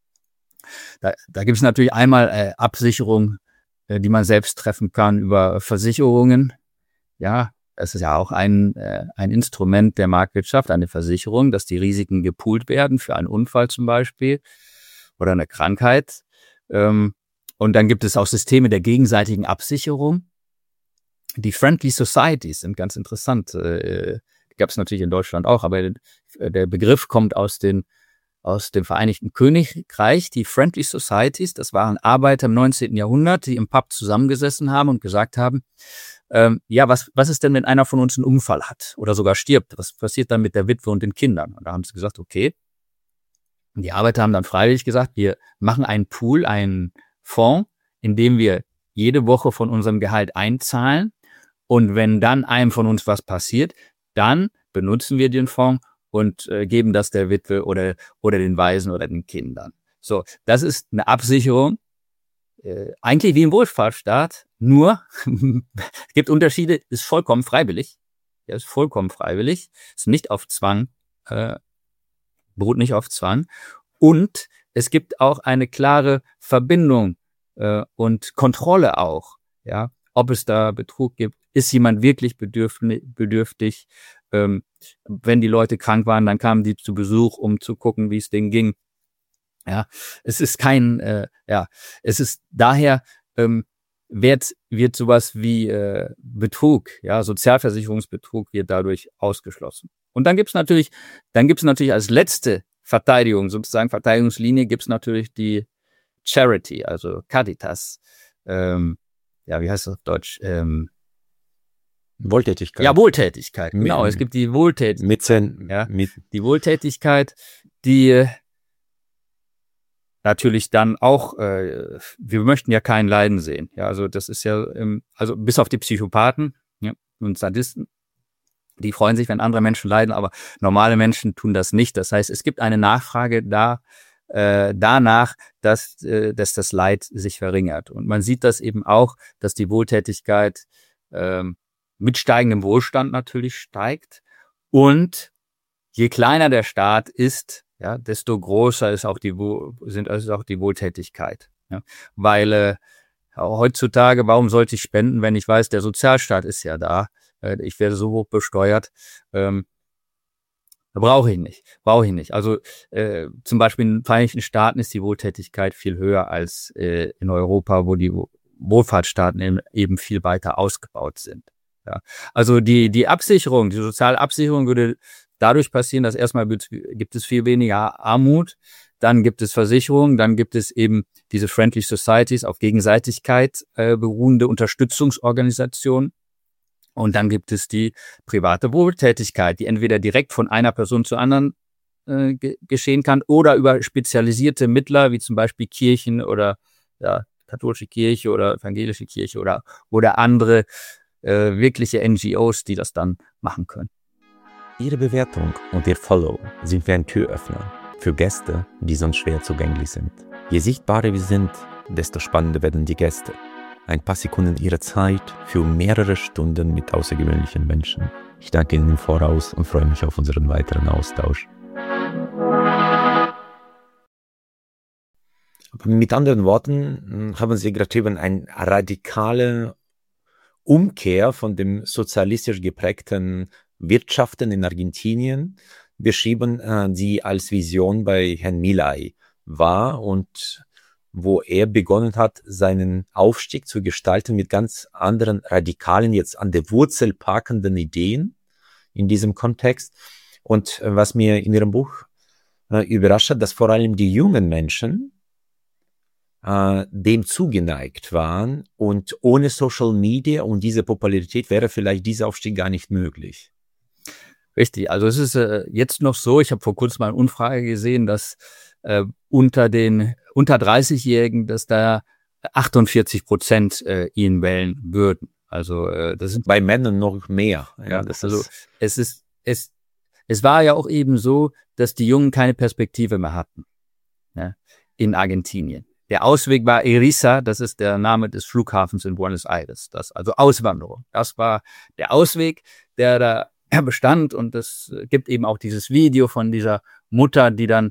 Da, da gibt es natürlich einmal äh, Absicherung, äh, die man selbst treffen kann über Versicherungen, ja. Es ist ja auch ein, äh, ein Instrument der Marktwirtschaft, eine Versicherung, dass die Risiken gepoolt werden für einen Unfall zum Beispiel oder eine Krankheit. Ähm, und dann gibt es auch Systeme der gegenseitigen Absicherung. Die Friendly Societies sind ganz interessant. Äh, die gab es natürlich in Deutschland auch, aber der Begriff kommt aus, den, aus dem Vereinigten Königreich. Die Friendly Societies, das waren Arbeiter im neunzehnten Jahrhundert, die im Pub zusammengesessen haben und gesagt haben, Ähm, ja, was, was ist denn, wenn einer von uns einen Unfall hat oder sogar stirbt? Was passiert dann mit der Witwe und den Kindern? Und da haben sie gesagt, okay. Und die Arbeiter haben dann freiwillig gesagt, wir machen einen Pool, einen Fonds, in dem wir jede Woche von unserem Gehalt einzahlen. Und wenn dann einem von uns was passiert, dann benutzen wir den Fonds und äh, geben das der Witwe oder, oder den Waisen oder den Kindern. So, das ist eine Absicherung. Äh, eigentlich wie im Wohlfahrtsstaat, nur es gibt Unterschiede, ist vollkommen freiwillig. Ja, ist vollkommen freiwillig, ist nicht auf Zwang, äh, beruht nicht auf Zwang. Und es gibt auch eine klare Verbindung äh, und Kontrolle auch, ja, ob es da Betrug gibt, ist jemand wirklich bedürftig, bedürftig. Ähm, wenn die Leute krank waren, dann kamen die zu Besuch, um zu gucken, wie es denen ging. Ja, es ist kein, äh, ja, es ist daher ähm, wird wird sowas wie äh, Betrug, ja, Sozialversicherungsbetrug wird dadurch ausgeschlossen. Und dann gibt's natürlich, dann gibt's natürlich als letzte Verteidigung, sozusagen Verteidigungslinie, gibt's natürlich die Charity, also Caritas. Ähm, ja, wie heißt das auf Deutsch? Ähm, Wohltätigkeit. Ja, Wohltätigkeit, Mit- genau. Es gibt die Wohltätigkeit. Mit, sen, Ja. mit Die Wohltätigkeit, die äh, natürlich dann auch, äh, wir möchten ja kein Leiden sehen. Ja, also das ist ja, ähm, also bis auf die Psychopathen, ja, und Sadisten, die freuen sich, wenn andere Menschen leiden, aber normale Menschen tun das nicht. Das heißt, es gibt eine Nachfrage da äh, danach, dass, äh, dass das Leid sich verringert. Und man sieht das eben auch, dass die Wohltätigkeit ähm, mit steigendem Wohlstand natürlich steigt. Und je kleiner der Staat ist, ja, desto größer ist auch die Wo- sind also auch die Wohltätigkeit. Ja. Weil äh, heutzutage, warum sollte ich spenden, wenn ich weiß, der Sozialstaat ist ja da, äh, ich werde so hoch besteuert, ähm, brauche ich nicht, brauche ich nicht. Also äh, zum Beispiel in den Vereinigten Staaten ist die Wohltätigkeit viel höher als äh, in Europa, wo die Wo- Wohlfahrtsstaaten eben, eben viel weiter ausgebaut sind. Ja. Also die die Absicherung, die soziale Absicherung würde dadurch passieren, dass erstmal wird- gibt es viel weniger Armut, dann gibt es Versicherungen, dann gibt es eben diese Friendly Societies, auf Gegenseitigkeit äh, beruhende Unterstützungsorganisationen. Und dann gibt es die private Wohltätigkeit, die entweder direkt von einer Person zur anderen äh, ge- geschehen kann oder über spezialisierte Mittler, wie zum Beispiel Kirchen oder ja, katholische Kirche oder evangelische Kirche oder, oder andere äh, wirkliche N G Os, die das dann machen können. Ihre Bewertung und Ihr Follow sind wie ein Türöffner für Gäste, die sonst schwer zugänglich sind. Je sichtbarer wir sind, desto spannender werden die Gäste. Ein paar Sekunden Ihrer Zeit für mehrere Stunden mit außergewöhnlichen Menschen. Ich danke Ihnen im Voraus und freue mich auf unseren weiteren Austausch. Aber mit anderen Worten haben Sie gerade eben eine radikale Umkehr von dem sozialistisch geprägten Wirtschaften in Argentinien beschrieben, äh, die als Vision bei Herrn Milei war und wo er begonnen hat, seinen Aufstieg zu gestalten mit ganz anderen radikalen, jetzt an der Wurzel packenden Ideen in diesem Kontext. Und äh, was mir in Ihrem Buch äh, überrascht hat, dass vor allem die jungen Menschen äh, dem zugeneigt waren und ohne Social Media und diese Popularität wäre vielleicht dieser Aufstieg gar nicht möglich. Richtig, also es ist äh, jetzt noch so, ich habe vor kurzem mal eine Umfrage gesehen, dass äh, unter den unter dreißig-Jährigen, dass da achtundvierzig Prozent äh, ihn wählen würden. Also äh, das sind Bei Männern noch mehr. Ja, ja, das also ist es ist es es war ja auch eben so, dass die Jungen keine Perspektive mehr hatten, ja, in Argentinien. Der Ausweg war Eriza, das ist der Name des Flughafens in Buenos Aires. Das also Auswanderung. Das war der Ausweg, der da bestand, und es gibt eben auch dieses Video von dieser Mutter, die dann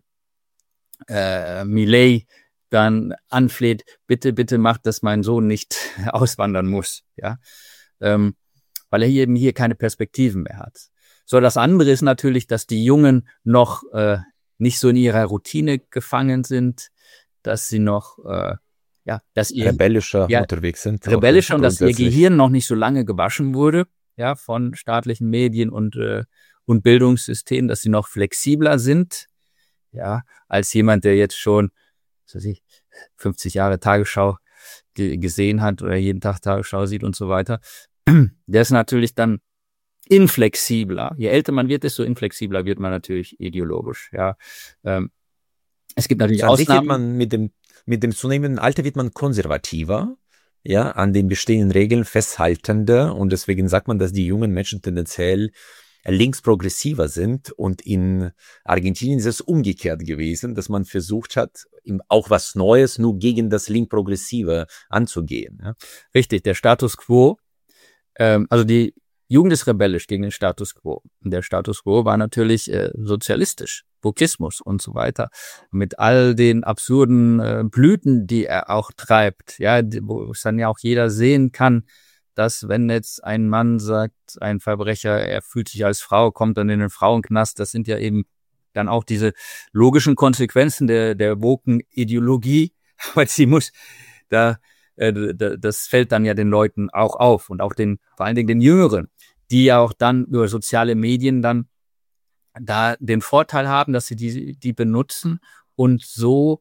äh, Milei dann anfleht, bitte, bitte macht, dass mein Sohn nicht auswandern muss, ja, ähm, weil er hier eben hier keine Perspektiven mehr hat. So, das andere ist natürlich, dass die Jungen noch äh, nicht so in ihrer Routine gefangen sind, dass sie noch äh, ja, dass ihr rebellischer ja, unterwegs sind. rebellischer und dass ihr grundsätzlich. Gehirn noch nicht so lange gewaschen wurde, ja, von staatlichen Medien und äh, und Bildungssystemen, dass sie noch flexibler sind, ja, als jemand, der jetzt schon, was weiß ich, fünfzig Jahre Tagesschau ge- gesehen hat oder jeden Tag Tagesschau sieht und so weiter. Der ist natürlich dann inflexibler. Je älter man wird, desto inflexibler wird man natürlich ideologisch, ja. Ähm, es gibt natürlich Also an sich wird Ausnahmen. man mit dem, mit dem zunehmenden Alter wird man konservativer, ja, an den bestehenden Regeln festhaltender, und deswegen sagt man, dass die jungen Menschen tendenziell linksprogressiver sind, und in Argentinien ist es umgekehrt gewesen, dass man versucht hat, auch was Neues nur gegen das Linkprogressive anzugehen. Ja. Richtig, der Status quo, ähm, also die Jugend ist rebellisch gegen den Status quo. Und der Status quo war natürlich äh, sozialistisch, Wokismus und so weiter. Mit all den absurden äh, Blüten, die er auch treibt, ja, die, wo es dann ja auch jeder sehen kann, dass wenn jetzt ein Mann sagt, ein Verbrecher, er fühlt sich als Frau, kommt dann in den Frauenknast, das sind ja eben dann auch diese logischen Konsequenzen der, der woken Ideologie, weil sie muss, da, äh, das fällt dann ja den Leuten auch auf, und auch den, vor allen Dingen den Jüngeren, die ja auch dann über soziale Medien dann da den Vorteil haben, dass sie die, die benutzen und so,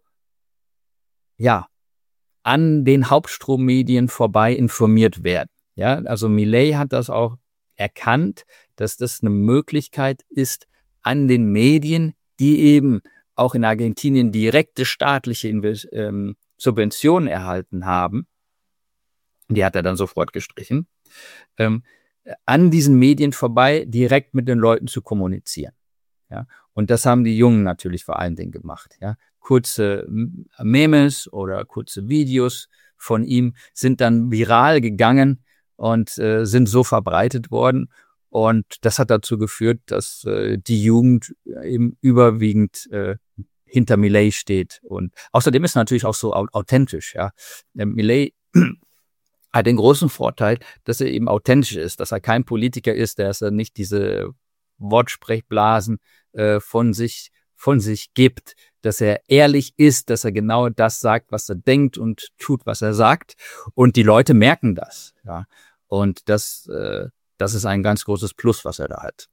ja, an den Hauptstrommedien vorbei informiert werden. Ja, also Milei hat das auch erkannt, dass das eine Möglichkeit ist, an den Medien, die eben auch in Argentinien direkte staatliche Inves- ähm, Subventionen erhalten haben, die hat er dann sofort gestrichen, ähm, an diesen Medien vorbei direkt mit den Leuten zu kommunizieren. Ja? Und das haben die Jungen natürlich vor allen Dingen gemacht. Ja? Kurze Memes oder kurze Videos von ihm sind dann viral gegangen und äh, sind so verbreitet worden. Und das hat dazu geführt, dass äh, die Jugend eben überwiegend äh, hinter Milei steht. Und außerdem ist natürlich auch so au- authentisch. Ja? Der Milei hat den großen Vorteil, dass er eben authentisch ist, dass er kein Politiker ist, dass er nicht diese Wortsprechblasen äh, von sich von sich gibt, dass er ehrlich ist, dass er genau das sagt, was er denkt und tut, was er sagt. Und die Leute merken das. Ja. Und das, äh, das ist ein ganz großes Plus, was er da hat.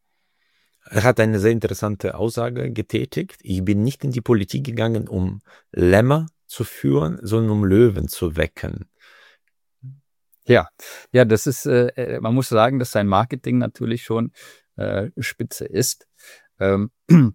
Er hat eine sehr interessante Aussage getätigt. Ich bin nicht in die Politik gegangen, um Lämmer zu führen, sondern um Löwen zu wecken. Ja, ja, das ist, äh, man muss sagen, dass sein Marketing natürlich schon äh, spitze ist. Ähm,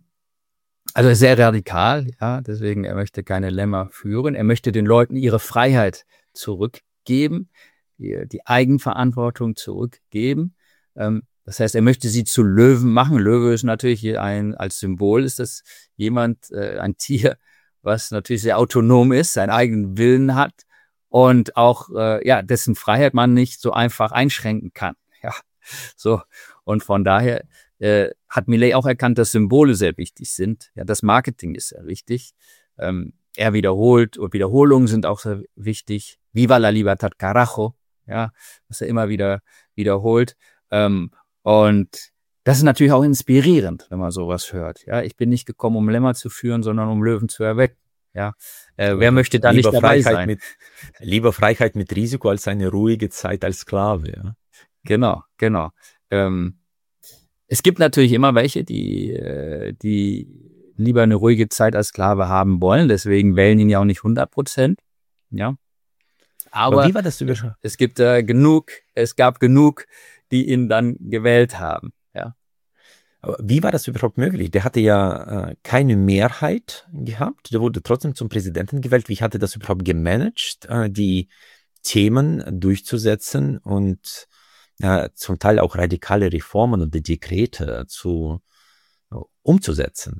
also sehr radikal, ja, deswegen, er möchte keine Lämmer führen. Er möchte den Leuten ihre Freiheit zurückgeben, die, die Eigenverantwortung zurückgeben. Ähm, das heißt, er möchte sie zu Löwen machen. Löwe ist natürlich ein, als Symbol ist das jemand, äh, ein Tier, was natürlich sehr autonom ist, seinen eigenen Willen hat. Und auch, äh, ja, dessen Freiheit man nicht so einfach einschränken kann. Ja, so. Und von daher äh, hat Milei auch erkannt, dass Symbole sehr wichtig sind. Ja, das Marketing ist sehr wichtig. Ähm, er wiederholt und Wiederholungen sind auch sehr wichtig. Viva la libertad, carajo. Ja, was er immer wieder wiederholt. Ähm, und das ist natürlich auch inspirierend, wenn man sowas hört. Ja, ich bin nicht gekommen, um Lämmer zu führen, sondern um Löwen zu erwecken. Ja, äh, wer möchte da lieber nicht dabei Freiheit sein? Mit, lieber Freiheit mit Risiko als eine ruhige Zeit als Sklave. Ja? Genau, genau. Ähm, es gibt natürlich immer welche, die, äh, die lieber eine ruhige Zeit als Sklave haben wollen. Deswegen wählen ihn ja auch nicht hundert Prozent. Ja. Aber, Aber wie war das überhaupt? Es gibt äh, genug, es gab genug, die ihn dann gewählt haben. Ja. Aber wie war das überhaupt möglich? Der hatte ja äh, keine Mehrheit gehabt. Der wurde trotzdem zum Präsidenten gewählt. Wie hat er das überhaupt gemanagt, äh, die Themen durchzusetzen und äh, zum Teil auch radikale Reformen und die Dekrete zu äh, umzusetzen?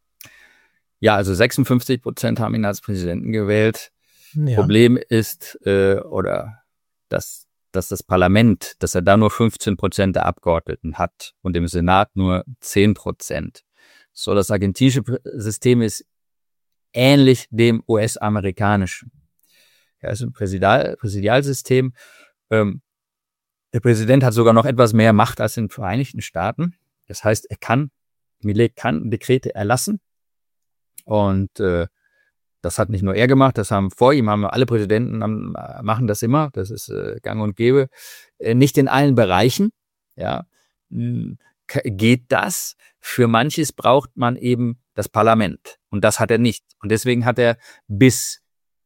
Ja, also sechsundfünfzig Prozent haben ihn als Präsidenten gewählt. Ja. Problem ist, äh, oder das dass das Parlament, dass er da nur fünfzehn Prozent der Abgeordneten hat und im Senat nur zehn Prozent. So, das argentinische System ist ähnlich dem U S-amerikanischen. Ja, es ist ein Präsidial, Präsidialsystem. Ähm, der Präsident hat sogar noch etwas mehr Macht als in den Vereinigten Staaten. Das heißt, er kann, Milei kann Dekrete erlassen. Und äh, das hat nicht nur er gemacht, das haben vor ihm, haben alle Präsidenten haben, machen das immer, das ist äh, gang und gäbe. Äh, nicht in allen Bereichen, ja, K- geht das. Für manches braucht man eben das Parlament und das hat er nicht. Und deswegen hat er bis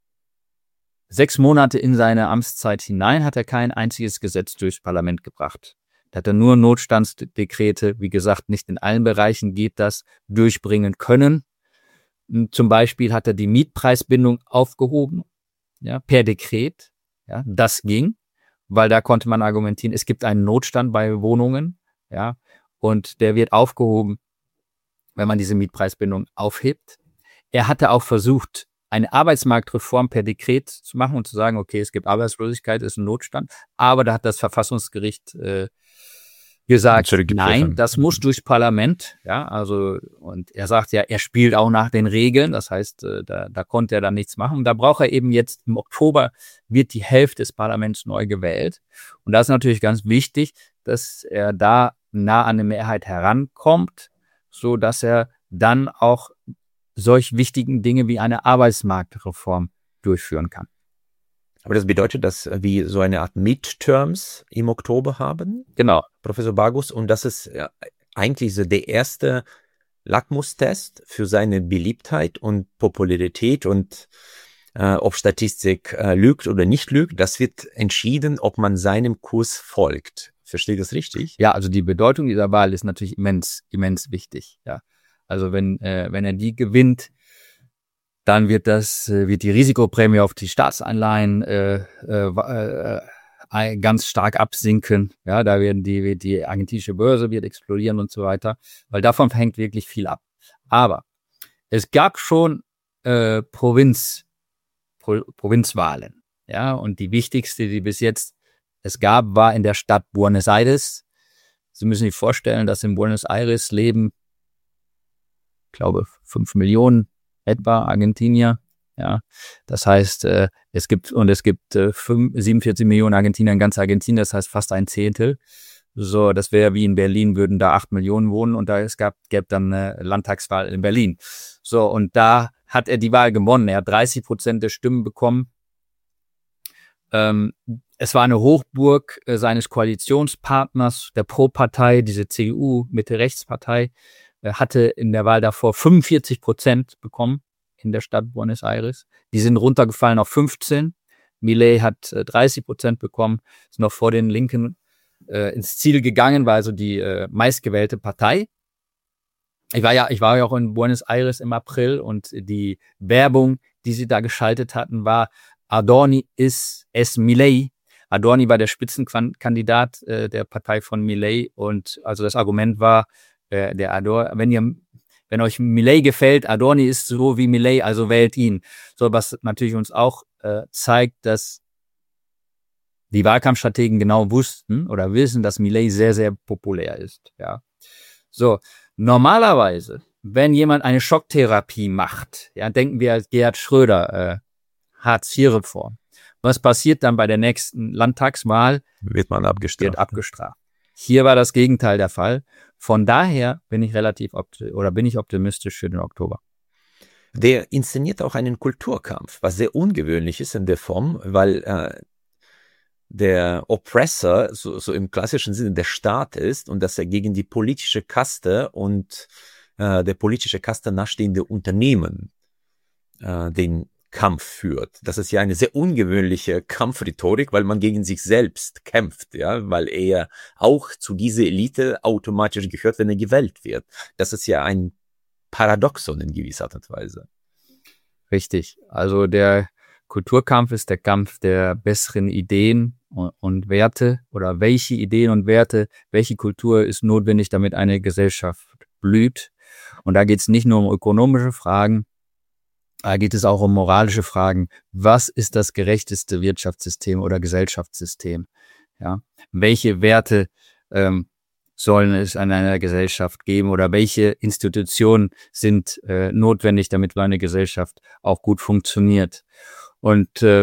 sechs Monate in seine Amtszeit hinein, hat er kein einziges Gesetz durchs Parlament gebracht. Da hat er nur Notstandsdekrete, wie gesagt, nicht in allen Bereichen geht das, durchbringen können. Zum Beispiel hat er die Mietpreisbindung aufgehoben, ja, per Dekret. Ja, das ging, weil da konnte man argumentieren, es gibt einen Notstand bei Wohnungen, ja, und der wird aufgehoben, wenn man diese Mietpreisbindung aufhebt. Er hatte auch versucht, eine Arbeitsmarktreform per Dekret zu machen und zu sagen, okay, es gibt Arbeitslosigkeit, ist ein Notstand, aber da hat das Verfassungsgericht äh, gesagt, nein, das muss durchs Parlament, ja, also, und er sagt ja, er spielt auch nach den Regeln, das heißt, da, da konnte er dann nichts machen. Da braucht er eben jetzt, im Oktober wird die Hälfte des Parlaments neu gewählt. Und das ist natürlich ganz wichtig, dass er da nah an eine Mehrheit herankommt, so dass er dann auch solch wichtigen Dinge wie eine Arbeitsmarktreform durchführen kann. Aber das bedeutet, dass wir so eine Art Midterms im Oktober haben? Genau. Professor Bagus, und das ist eigentlich so der erste Lackmustest für seine Beliebtheit und Popularität und äh, ob Statistik äh, lügt oder nicht lügt. Das wird entschieden, ob man seinem Kurs folgt Verstehe ich das richtig? Ja, also die Bedeutung dieser Wahl ist natürlich immens, immens wichtig. Ja, also wenn äh, wenn er die gewinnt, dann wird das äh, wird die Risikoprämie auf die Staatsanleihen äh, äh, äh, ganz stark absinken. Ja, da werden die wird die argentinische Börse wird explodieren und so weiter, weil davon hängt wirklich viel ab. Aber es gab schon äh, Provinz Pro, Provinzwahlen. Ja, und die wichtigste, die bis jetzt es gab, war in der Stadt Buenos Aires. Sie müssen sich vorstellen, dass in Buenos Aires leben, ich glaube, fünf Millionen etwa Argentinier. Ja, das heißt, äh, es gibt, und es gibt äh, fünf, siebenundvierzig Millionen Argentinier in ganz Argentinien, das heißt fast ein Zehntel. So, das wäre wie in Berlin, würden da acht Millionen wohnen und da es gab, gäbe dann eine Landtagswahl in Berlin. So, und da hat er die Wahl gewonnen. Er hat dreißig Prozent der Stimmen bekommen. Ähm, es war eine Hochburg äh, seines Koalitionspartners, der Pro-Partei, diese C D U, Mitte-Rechts-Partei, äh, hatte in der Wahl davor fünfundvierzig Prozent bekommen in der Stadt Buenos Aires. Die sind runtergefallen auf fünfzehn. Milei hat äh, dreißig Prozent bekommen, ist noch vor den Linken äh, ins Ziel gegangen, war also die äh, meistgewählte Partei. Ich war ja, ich war ja auch in Buenos Aires im April und die Werbung, die sie da geschaltet hatten, war Adorni ist es Milei. Adorni war der Spitzenkandidat äh, der Partei von Milei und also das Argument war, äh, der Ador, wenn ihr, wenn euch Milei gefällt, Adorni ist so wie Milei, also wählt ihn. So, was natürlich uns auch äh, zeigt, dass die Wahlkampfstrategen genau wussten oder wissen, dass Milei sehr, sehr populär ist. Ja, so normalerweise, wenn jemand eine Schocktherapie macht, ja, denken wir als Gerhard Schröder, äh, Hartz vier Reform. Was passiert dann bei der nächsten Landtagswahl? Wird man abgestraft. Wird abgestraft. Hier war das Gegenteil der Fall. Von daher bin ich relativ optimistisch oder bin ich optimistisch für den Oktober. Der inszeniert auch einen Kulturkampf, was sehr ungewöhnlich ist in der Form, weil äh, der Oppressor so, so im klassischen Sinne der Staat ist und dass er gegen die politische Kaste und äh, der politische Kaste nachstehende Unternehmen äh, den Kampf führt. Das ist ja eine sehr ungewöhnliche Kampfrhetorik, weil man gegen sich selbst kämpft, ja, weil er auch zu dieser Elite automatisch gehört, wenn er gewählt wird. Das ist ja ein Paradoxon in gewisser Art und Weise. Richtig. Also der Kulturkampf ist der Kampf der besseren Ideen und, und Werte oder welche Ideen und Werte, welche Kultur ist notwendig, damit eine Gesellschaft blüht. Und da geht es nicht nur um ökonomische Fragen, da geht es auch um moralische Fragen. Was ist das gerechteste Wirtschaftssystem oder Gesellschaftssystem? Ja, welche Werte ähm, sollen es an einer Gesellschaft geben oder welche Institutionen sind äh, notwendig, damit eine Gesellschaft auch gut funktioniert? Und äh,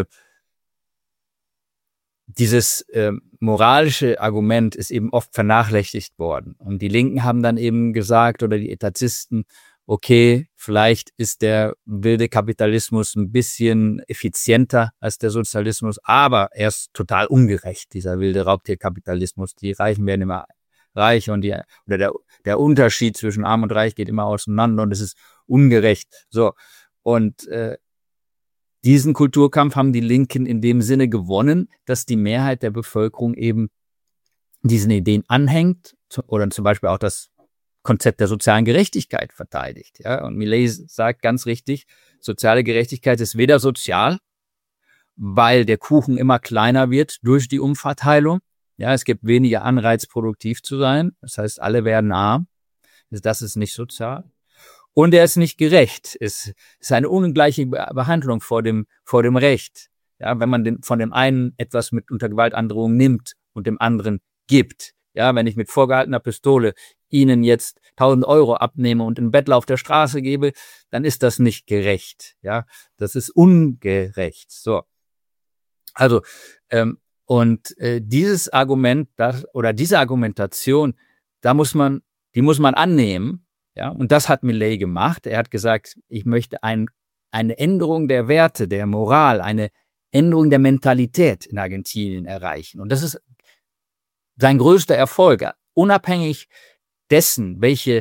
dieses äh, moralische Argument ist eben oft vernachlässigt worden. Und die Linken haben dann eben gesagt, oder die Etatisten, okay, vielleicht ist der wilde Kapitalismus ein bisschen effizienter als der Sozialismus, aber er ist total ungerecht, dieser wilde Raubtierkapitalismus. Die Reichen werden immer reicher und die, oder der, der Unterschied zwischen Arm und Reich geht immer auseinander und es ist ungerecht. So. Und äh, diesen Kulturkampf haben die Linken in dem Sinne gewonnen, dass die Mehrheit der Bevölkerung eben diesen Ideen anhängt oder zum Beispiel auch das Konzept der sozialen Gerechtigkeit verteidigt. Ja? Und Milei sagt ganz richtig, soziale Gerechtigkeit ist weder sozial, weil der Kuchen immer kleiner wird durch die Umverteilung. Ja, es gibt weniger Anreiz, produktiv zu sein. Das heißt, alle werden arm. Das ist nicht sozial. Und er ist nicht gerecht. Es ist eine ungleiche Behandlung vor dem, vor dem Recht. Ja, wenn man den, von dem einen etwas mit unter Gewaltandrohung nimmt und dem anderen gibt. Ja, wenn ich mit vorgehaltener Pistole Ihnen jetzt tausend Euro abnehme und einen Bettler auf der Straße gebe, dann ist das nicht gerecht. Ja, das ist ungerecht. So. Also, ähm, und äh, dieses Argument, das, oder diese Argumentation, da muss man, die muss man annehmen. Ja, und das hat Milei gemacht. Er hat gesagt, ich möchte ein, eine Änderung der Werte, der Moral, eine Änderung der Mentalität in Argentinien erreichen. Und das ist sein größter Erfolg, unabhängig dessen, welche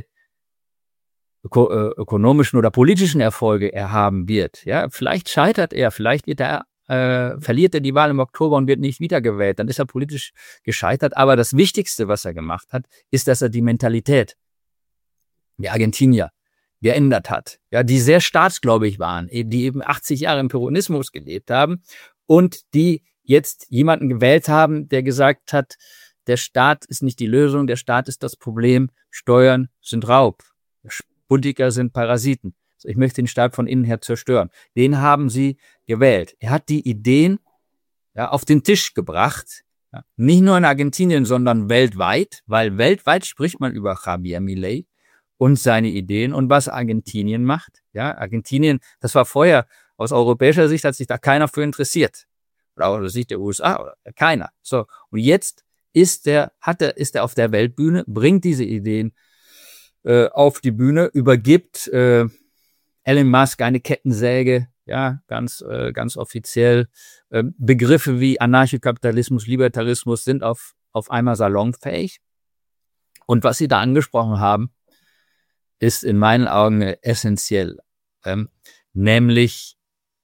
öko- ökonomischen oder politischen Erfolge er haben wird. Ja, vielleicht scheitert er, vielleicht wird er äh, verliert er die Wahl im Oktober und wird nicht wiedergewählt. Dann ist er politisch gescheitert. Aber das Wichtigste, was er gemacht hat, ist, dass er die Mentalität der Argentinier geändert hat, ja, die sehr staatsgläubig waren, die eben achtzig Jahre im Peronismus gelebt haben und die jetzt jemanden gewählt haben, der gesagt hat, der Staat ist nicht die Lösung, der Staat ist das Problem, Steuern sind Raub, Politiker sind Parasiten. Also ich möchte den Staat von innen her zerstören. Den haben sie gewählt. Er hat die Ideen ja, auf den Tisch gebracht, ja, nicht nur in Argentinien, sondern weltweit, weil weltweit spricht man über Javier Milei und seine Ideen und was Argentinien macht. Ja, Argentinien, das war vorher aus europäischer Sicht, hat sich da keiner für interessiert. Oder aus der Sicht der U S A, oder keiner. So. Und jetzt ist der, hat er, ist er auf der Weltbühne, bringt diese Ideen äh, auf die Bühne, übergibt äh, Elon Musk eine Kettensäge, ja, ganz, äh, ganz offiziell. Äh, Begriffe wie Anarchokapitalismus, Libertarismus sind auf, auf einmal salonfähig. Und was Sie da angesprochen haben, ist in meinen Augen essentiell, ähm, nämlich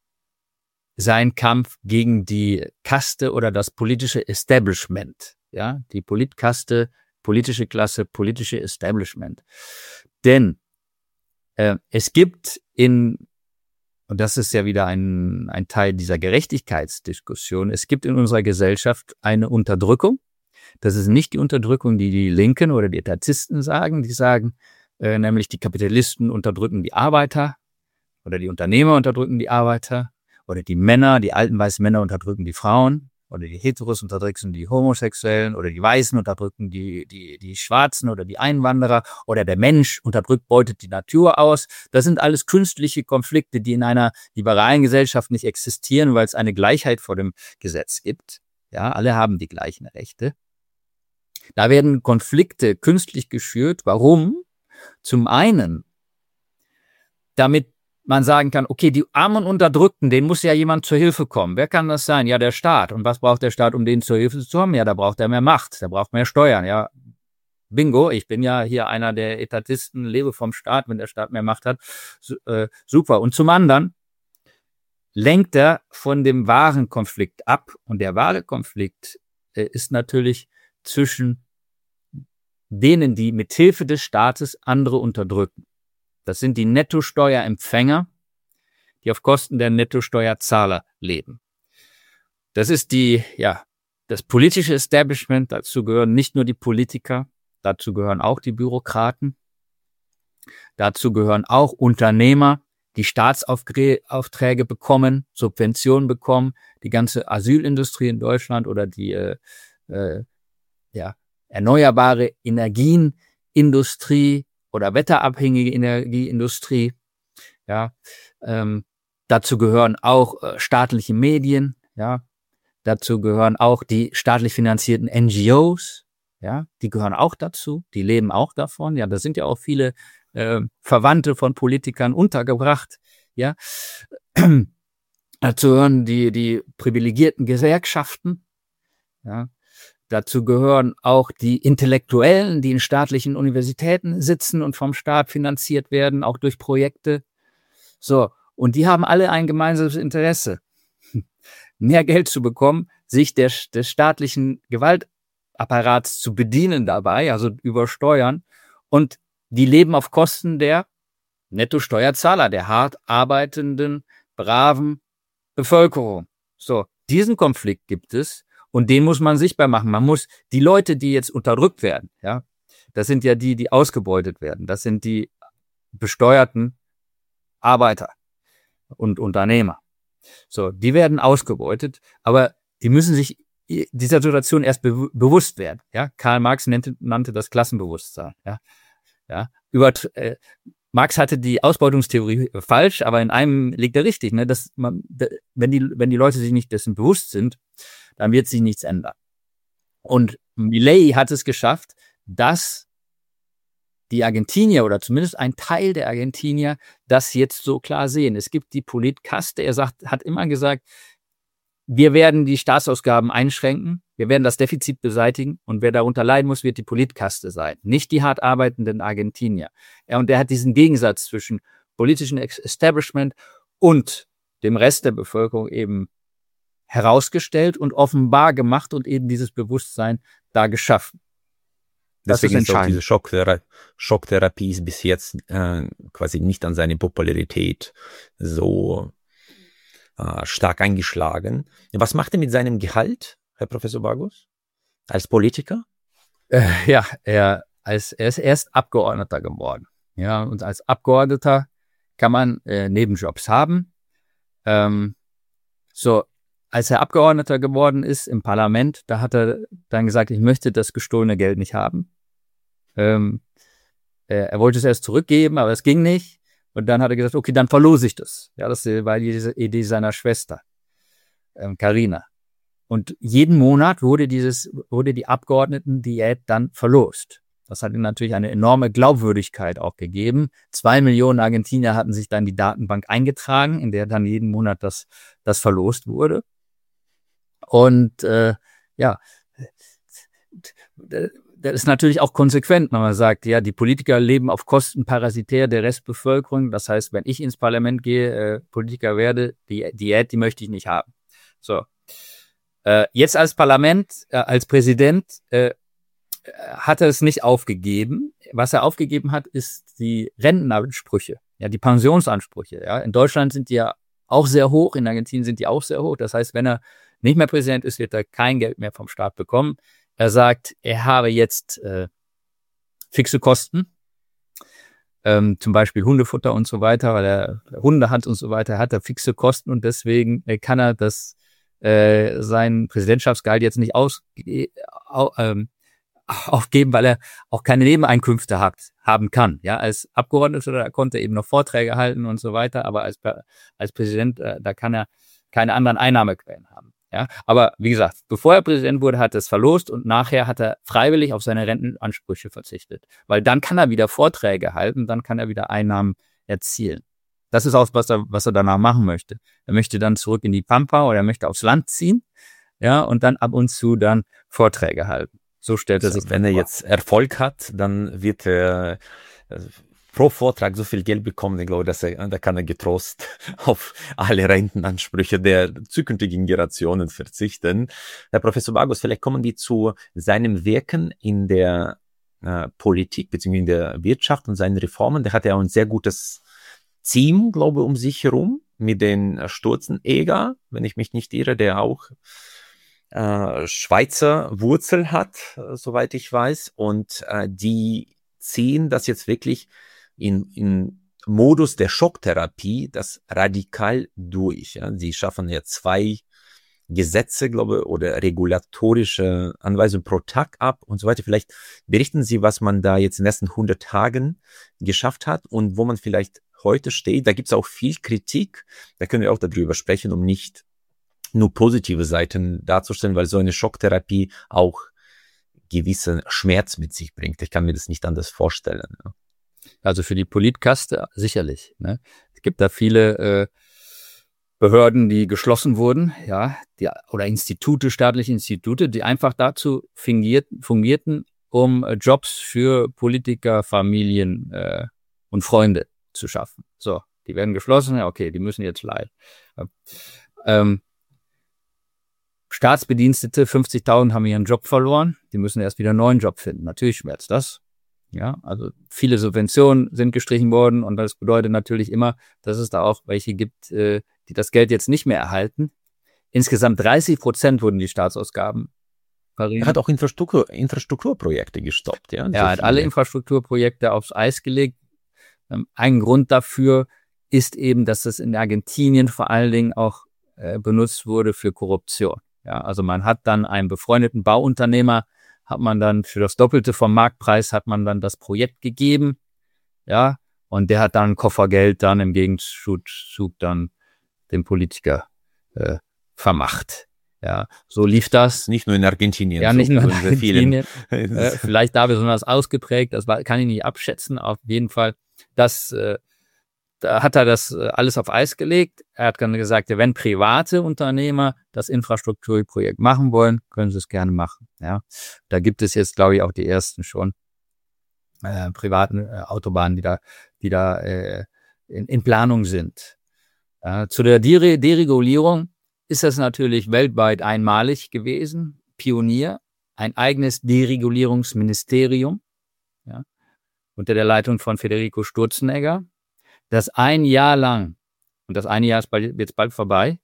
sein Kampf gegen die Kaste oder das politische Establishment, ja, die Politkaste, politische Klasse, politische Establishment. Denn äh, es gibt in, und das ist ja wieder ein, ein Teil dieser Gerechtigkeitsdiskussion, es gibt in unserer Gesellschaft eine Unterdrückung. Das ist nicht die Unterdrückung, die die Linken oder die Etatisten sagen, die sagen, Äh, nämlich die Kapitalisten unterdrücken die Arbeiter oder die Unternehmer unterdrücken die Arbeiter oder die Männer, die alten weißen Männer unterdrücken die Frauen oder die Heteros unterdrücken die Homosexuellen oder die Weißen unterdrücken die, die, die Schwarzen oder die Einwanderer oder der Mensch unterdrückt, beutet die Natur aus. Das sind alles künstliche Konflikte, die in einer liberalen Gesellschaft nicht existieren, weil es eine Gleichheit vor dem Gesetz gibt. Ja, alle haben die gleichen Rechte. Da werden Konflikte künstlich geschürt. Warum? Zum einen, damit man sagen kann, okay, die armen Unterdrückten, denen muss ja jemand zur Hilfe kommen. Wer kann das sein? Ja, der Staat. Und was braucht der Staat, um denen zur Hilfe zu kommen? Ja, da braucht er mehr Macht, da braucht mehr Steuern. Ja, bingo, ich bin ja hier einer der Etatisten, lebe vom Staat, wenn der Staat mehr Macht hat. Äh, super. Und zum anderen lenkt er von dem wahren Konflikt ab. Und der wahre Konflikt äh, ist natürlich zwischen denen, die mit Hilfe des Staates andere unterdrücken. Das sind die Nettosteuerempfänger, die auf Kosten der Nettosteuerzahler leben. Das ist die, ja, das politische Establishment. Dazu gehören nicht nur die Politiker, dazu gehören auch die Bürokraten, dazu gehören auch Unternehmer, die Staatsaufträge bekommen, Subventionen bekommen, die ganze Asylindustrie in Deutschland oder die, äh, äh, ja, erneuerbare Energienindustrie oder wetterabhängige Energieindustrie. Ja, ähm, dazu gehören auch äh, staatliche Medien. Ja, dazu gehören auch die staatlich finanzierten N G Os. Ja, die gehören auch dazu. Die leben auch davon. Ja, da sind ja auch viele äh, Verwandte von Politikern untergebracht. Ja, dazu gehören die die privilegierten Gewerkschaften. Ja. Dazu gehören auch die Intellektuellen, die in staatlichen Universitäten sitzen und vom Staat finanziert werden, auch durch Projekte. So, und die haben alle ein gemeinsames Interesse, mehr Geld zu bekommen, sich der, des staatlichen Gewaltapparats zu bedienen dabei, also über Steuern. Und die leben auf Kosten der Nettosteuerzahler, der hart arbeitenden, braven Bevölkerung. So, diesen Konflikt gibt es. Und den muss man sichtbar machen. Man muss die Leute, die jetzt unterdrückt werden, ja, das sind ja die, die ausgebeutet werden. Das sind die besteuerten Arbeiter und Unternehmer. So, die werden ausgebeutet, aber die müssen sich dieser Situation erst be- bewusst werden. Ja, Karl Marx nannte, nannte das Klassenbewusstsein. Ja, ja, über äh, Marx hatte die Ausbeutungstheorie falsch, aber in einem liegt er richtig, ne, dass man, wenn die, wenn die Leute sich nicht dessen bewusst sind, dann wird sich nichts ändern. Und Milei hat es geschafft, dass die Argentinier oder zumindest ein Teil der Argentinier das jetzt so klar sehen. Es gibt die Politkaste. Er sagt, hat immer gesagt, wir werden die Staatsausgaben einschränken, wir werden das Defizit beseitigen und wer darunter leiden muss, wird die Politkaste sein, nicht die hart arbeitenden Argentinier. Ja, und er hat diesen Gegensatz zwischen politischem Establishment und dem Rest der Bevölkerung eben herausgestellt und offenbar gemacht und eben dieses Bewusstsein da geschaffen. Das Deswegen ist, ist auch diese Schockthera- Schocktherapie ist bis jetzt äh, quasi nicht an seine Popularität so äh, stark eingeschlagen. Was macht er mit seinem Gehalt, Herr Professor Bagus, als Politiker? Äh, ja, er, als, er ist erst Abgeordneter geworden. Ja, und als Abgeordneter kann man äh, Nebenjobs haben. Ähm, so, als er Abgeordneter geworden ist im Parlament, da hat er dann gesagt, ich möchte das gestohlene Geld nicht haben. Ähm, äh, er wollte es erst zurückgeben, aber es ging nicht. Und dann hat er gesagt, okay, dann verlose ich das. Ja, das war diese Idee seiner Schwester, ähm, Carina. Und jeden Monat wurde dieses, wurde die Abgeordneten-Diät dann verlost. Das hat ihm natürlich eine enorme Glaubwürdigkeit auch gegeben. Zwei Millionen Argentinier hatten sich dann die Datenbank eingetragen, in der dann jeden Monat das, das verlost wurde. Und äh, ja, das ist natürlich auch konsequent, wenn man sagt, ja, die Politiker leben auf Kosten parasitär der Restbevölkerung. Das heißt, wenn ich ins Parlament gehe, äh, Politiker werde, die Diät, die möchte ich nicht haben. So. Äh, jetzt als Parlament, äh, als Präsident, äh, hat er es nicht aufgegeben. Was er aufgegeben hat, ist die Rentenansprüche, ja, die Pensionsansprüche. Ja. In Deutschland sind die ja auch sehr hoch, in Argentinien sind die auch sehr hoch. Das heißt, wenn er nicht mehr Präsident ist, wird er kein Geld mehr vom Staat bekommen. Er sagt, er habe jetzt äh, fixe Kosten, ähm, zum Beispiel Hundefutter und so weiter, weil er Hunde hat und so weiter, hat er fixe Kosten und deswegen äh, kann er das äh, sein Präsidentschaftsgehalt jetzt nicht aus, äh, ähm, aufgeben, weil er auch keine Nebeneinkünfte hat, haben kann. Ja, als Abgeordneter da konnte er eben noch Vorträge halten und so weiter, aber als als Präsident äh, da kann er keine anderen Einnahmequellen haben. Ja, aber wie gesagt, bevor er Präsident wurde, hat er es verlost und nachher hat er freiwillig auf seine Rentenansprüche verzichtet, weil dann kann er wieder Vorträge halten, dann kann er wieder Einnahmen erzielen. Das ist auch was er was er danach machen möchte. Er möchte dann zurück in die Pampa oder er möchte aufs Land ziehen, ja, und dann ab und zu dann Vorträge halten. So stellt er sich. Also, wenn er vor. Jetzt Erfolg hat, dann wird er äh, pro Vortrag so viel Geld bekommen, ich glaube, dass er, da kann er getrost auf alle Rentenansprüche der zukünftigen Generationen verzichten. Herr Professor Bagus, vielleicht kommen wir zu seinem Wirken in der äh, Politik bzw. in der Wirtschaft und seinen Reformen. Der hat ja auch ein sehr gutes Team, glaube ich, um sich herum mit den äh, Sturzenegger, wenn ich mich nicht irre, der auch Äh, Schweizer Wurzel hat, äh, soweit ich weiß, und äh, die ziehen das jetzt wirklich in, in Modus der Schocktherapie, das radikal durch. Ja. Sie schaffen ja zwei Gesetze, glaube ich, oder regulatorische Anweisungen pro Tag ab und so weiter. Vielleicht berichten Sie, was man da jetzt in den letzten hundert Tagen geschafft hat und wo man vielleicht heute steht. Da gibt es auch viel Kritik, da können wir auch darüber sprechen, um nicht nur positive Seiten darzustellen, weil so eine Schocktherapie auch gewissen Schmerz mit sich bringt. Ich kann mir das nicht anders vorstellen. Ja. Also für die Politkaste sicherlich. Ne? Es gibt da viele äh, Behörden, die geschlossen wurden, ja, die, oder Institute, staatliche Institute, die einfach dazu fungiert, fungierten, um äh, Jobs für Politiker, Familien äh, und Freunde zu schaffen. So, die werden geschlossen, ja, okay, die müssen jetzt leiden. Ähm, Staatsbedienstete, fünfzigtausend haben ihren Job verloren, die müssen erst wieder einen neuen Job finden. Natürlich schmerzt das. Ja, also viele Subventionen sind gestrichen worden und das bedeutet natürlich immer, dass es da auch welche gibt, äh, die das Geld jetzt nicht mehr erhalten. Insgesamt dreißig Prozent wurden die Staatsausgaben verringert. Er hat auch Infrastruktur, Infrastrukturprojekte gestoppt. Ja, er hat alle Infrastrukturprojekte aufs Eis gelegt. Ähm, ein Grund dafür ist eben, dass es in Argentinien vor allen Dingen auch äh, benutzt wurde für Korruption. Ja, also man hat dann einen befreundeten Bauunternehmer, hat man dann für das Doppelte vom Marktpreis hat man dann das Projekt gegeben, ja, und der hat dann einen Koffer Geld dann im Gegenzug dann dem Politiker äh, vermacht. Ja, so lief das. Nicht nur in Argentinien. Ja, nicht nur in Argentinien. äh, vielleicht da besonders ausgeprägt, das war, kann ich nicht abschätzen, auf jeden Fall. Das äh, Da hat er das alles auf Eis gelegt. Er hat dann gesagt, wenn private Unternehmer das Infrastrukturprojekt machen wollen, können sie es gerne machen. Ja, da gibt es jetzt, glaube ich, auch die ersten schon äh, privaten äh, Autobahnen, die da, die da äh, in, in Planung sind. Äh, zu der Dere- Deregulierung ist das natürlich weltweit einmalig gewesen, Pionier, ein eigenes Deregulierungsministerium, ja, unter der Leitung von Federico Sturzenegger, das ein Jahr lang, und das eine Jahr ist bald, jetzt bald vorbei,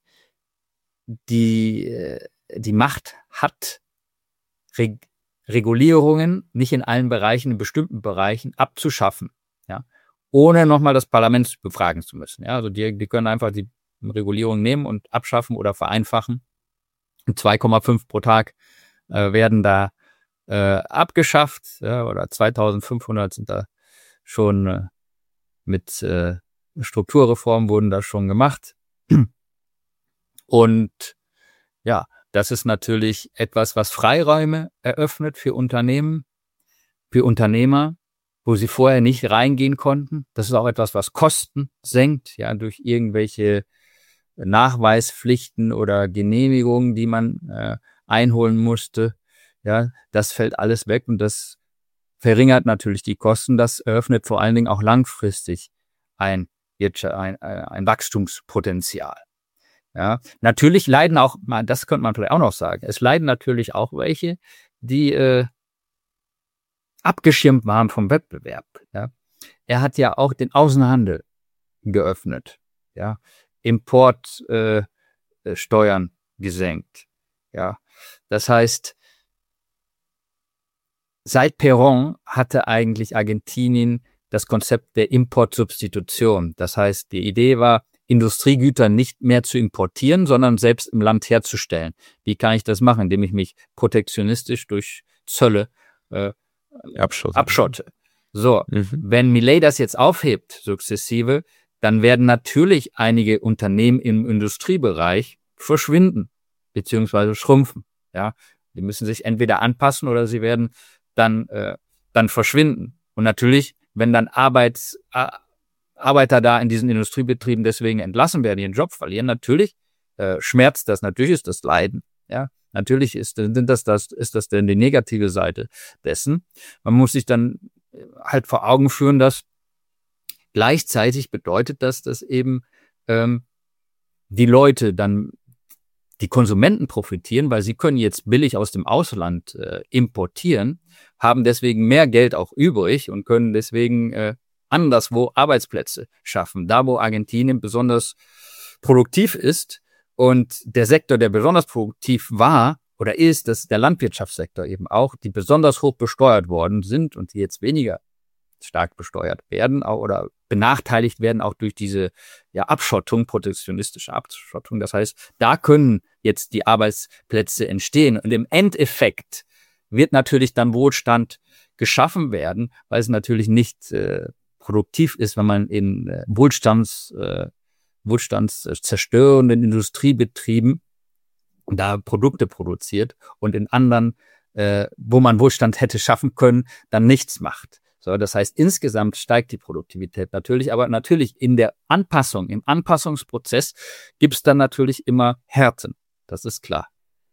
die, die Macht hat, Reg- Regulierungen nicht in allen Bereichen, in bestimmten Bereichen abzuschaffen, ja, ohne nochmal das Parlament befragen zu müssen. Ja, also die, die können einfach die Regulierung nehmen und abschaffen oder vereinfachen. Und zwei Komma fünf pro Tag äh, werden da äh, abgeschafft, ja, oder zweitausendfünfhundert sind da schon äh, mit äh, Strukturreformen wurden da schon gemacht. Und ja, das ist natürlich etwas, was Freiräume eröffnet für Unternehmen, für Unternehmer, wo sie vorher nicht reingehen konnten. Das ist auch etwas, was Kosten senkt, ja, durch irgendwelche Nachweispflichten oder Genehmigungen, die man äh, einholen musste. Ja, das fällt alles weg und das verringert natürlich die Kosten. Das eröffnet vor allen Dingen auch langfristig ein, ein, ein Wachstumspotenzial. Ja, natürlich leiden auch, das könnte man vielleicht auch noch sagen, es leiden natürlich auch welche, die äh, abgeschirmt waren vom Wettbewerb. Ja. Er hat ja auch den Außenhandel geöffnet, ja, Importsteuern äh, gesenkt. Ja, das heißt, seit Perón hatte eigentlich Argentinien das Konzept der Importsubstitution. Das heißt, die Idee war, Industriegüter nicht mehr zu importieren, sondern selbst im Land herzustellen. Wie kann ich das machen? Indem ich mich protektionistisch durch Zölle äh, abschotte. abschotte. So, mhm. Wenn Milei das jetzt aufhebt, sukzessive, dann werden natürlich einige Unternehmen im Industriebereich verschwinden, beziehungsweise schrumpfen. Ja, die müssen sich entweder anpassen oder sie werden dann, äh, dann verschwinden. Und natürlich, wenn dann Arbeits, äh, Arbeiter da in diesen Industriebetrieben deswegen entlassen werden, ihren Job verlieren, natürlich äh, schmerzt das, natürlich ist das Leiden, ja, natürlich ist, sind das, das, ist das denn die negative Seite dessen. Man muss sich dann halt vor Augen führen, dass gleichzeitig bedeutet das, dass eben ähm, die Leute dann, die Konsumenten profitieren, weil sie können jetzt billig aus dem Ausland äh, importieren, haben deswegen mehr Geld auch übrig und können deswegen äh, anderswo Arbeitsplätze schaffen. Da, wo Argentinien besonders produktiv ist und der Sektor, der besonders produktiv war oder ist, das ist der Landwirtschaftssektor eben auch, die besonders hoch besteuert worden sind und die jetzt weniger stark besteuert werden oder benachteiligt werden auch durch diese ja, Abschottung, protektionistische Abschottung. Das heißt, da können jetzt die Arbeitsplätze entstehen und im Endeffekt wird natürlich dann Wohlstand geschaffen werden, weil es natürlich nicht äh, produktiv ist, wenn man in äh, Wohlstands, äh, wohlstandszerstörenden Industriebetrieben da Produkte produziert und in anderen, äh, wo man Wohlstand hätte schaffen können, dann nichts macht. So, das heißt, insgesamt steigt die Produktivität natürlich, aber natürlich in der Anpassung, im Anpassungsprozess gibt es dann natürlich immer Härten. Das ist klar.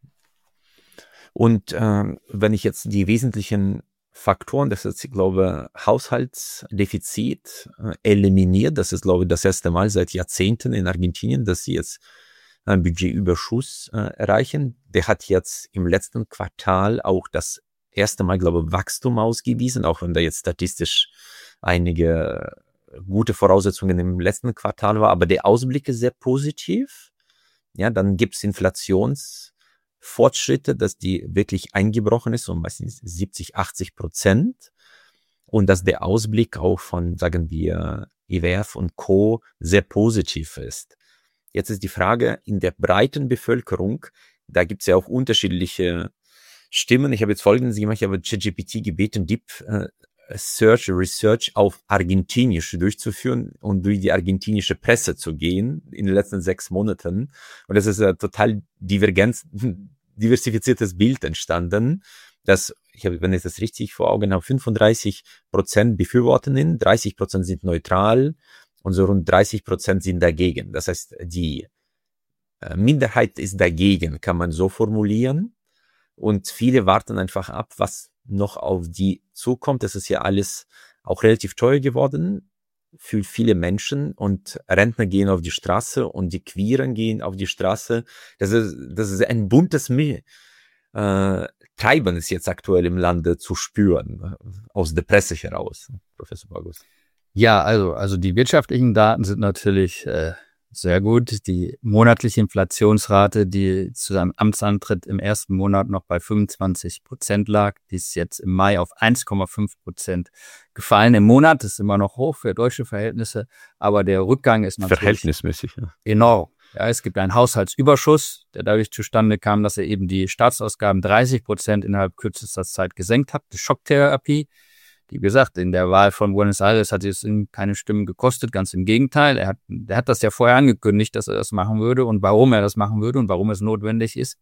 Und ähm, wenn ich jetzt die wesentlichen Faktoren, das ist, ich glaube, Haushaltsdefizit äh, eliminiert, das ist, glaube ich, das erste Mal seit Jahrzehnten in Argentinien, dass sie jetzt einen Budgetüberschuss äh, erreichen. Der hat jetzt im letzten Quartal auch das erste Mal, glaube ich, Wachstum ausgewiesen, auch wenn da jetzt statistisch einige gute Voraussetzungen im letzten Quartal war, aber der Ausblick ist sehr positiv. Ja, dann gibt es Inflationsfortschritte, dass die wirklich eingebrochen ist, um meistens siebzig, achtzig Prozent. Und dass der Ausblick auch von, sagen wir, I W F und Co. sehr positiv ist. Jetzt ist die Frage, in der breiten Bevölkerung, da gibt es ja auch unterschiedliche Stimmen. Ich habe jetzt Folgendes gemacht, ich habe ChatGPT gebeten, Deep äh, Search, Research auf Argentinisch durchzuführen und durch die argentinische Presse zu gehen in den letzten sechs Monaten. Und das ist ein total divergenz, diversifiziertes Bild entstanden, dass, ich habe, wenn ich das richtig vor Augen habe, fünfunddreißig Prozent befürworten, dreißig Prozent sind neutral und so rund dreißig Prozent sind dagegen. Das heißt, die äh, Minderheit ist dagegen, kann man so formulieren. Und viele warten einfach ab, was noch auf die zukommt. Das ist ja alles auch relativ teuer geworden. für viele Menschen und Rentner gehen auf die Straße und die Queeren gehen auf die Straße. Das ist, das ist ein buntes Mi- äh, Treiben ist jetzt aktuell im Lande zu spüren, aus der Presse heraus, Professor Bogus. Ja, also, also die wirtschaftlichen Daten sind natürlich äh, sehr gut. Die monatliche Inflationsrate, die zu seinem Amtsantritt im ersten Monat noch bei fünfundzwanzig Prozent lag, die ist jetzt im Mai auf eins Komma fünf Prozent gefallen. Im Monat ist immer noch hoch für deutsche Verhältnisse, aber der Rückgang ist natürlich verhältnismäßig ja. enorm. Ja, es gibt einen Haushaltsüberschuss, der dadurch zustande kam, dass er eben die Staatsausgaben dreißig Prozent innerhalb kürzester Zeit gesenkt hat. Die Schocktherapie, wie gesagt, in der Wahl von Buenos Aires hat es ihm keine Stimmen gekostet, ganz im Gegenteil. Er hat, er hat das ja vorher angekündigt, dass er das machen würde und warum er das machen würde und warum es notwendig ist.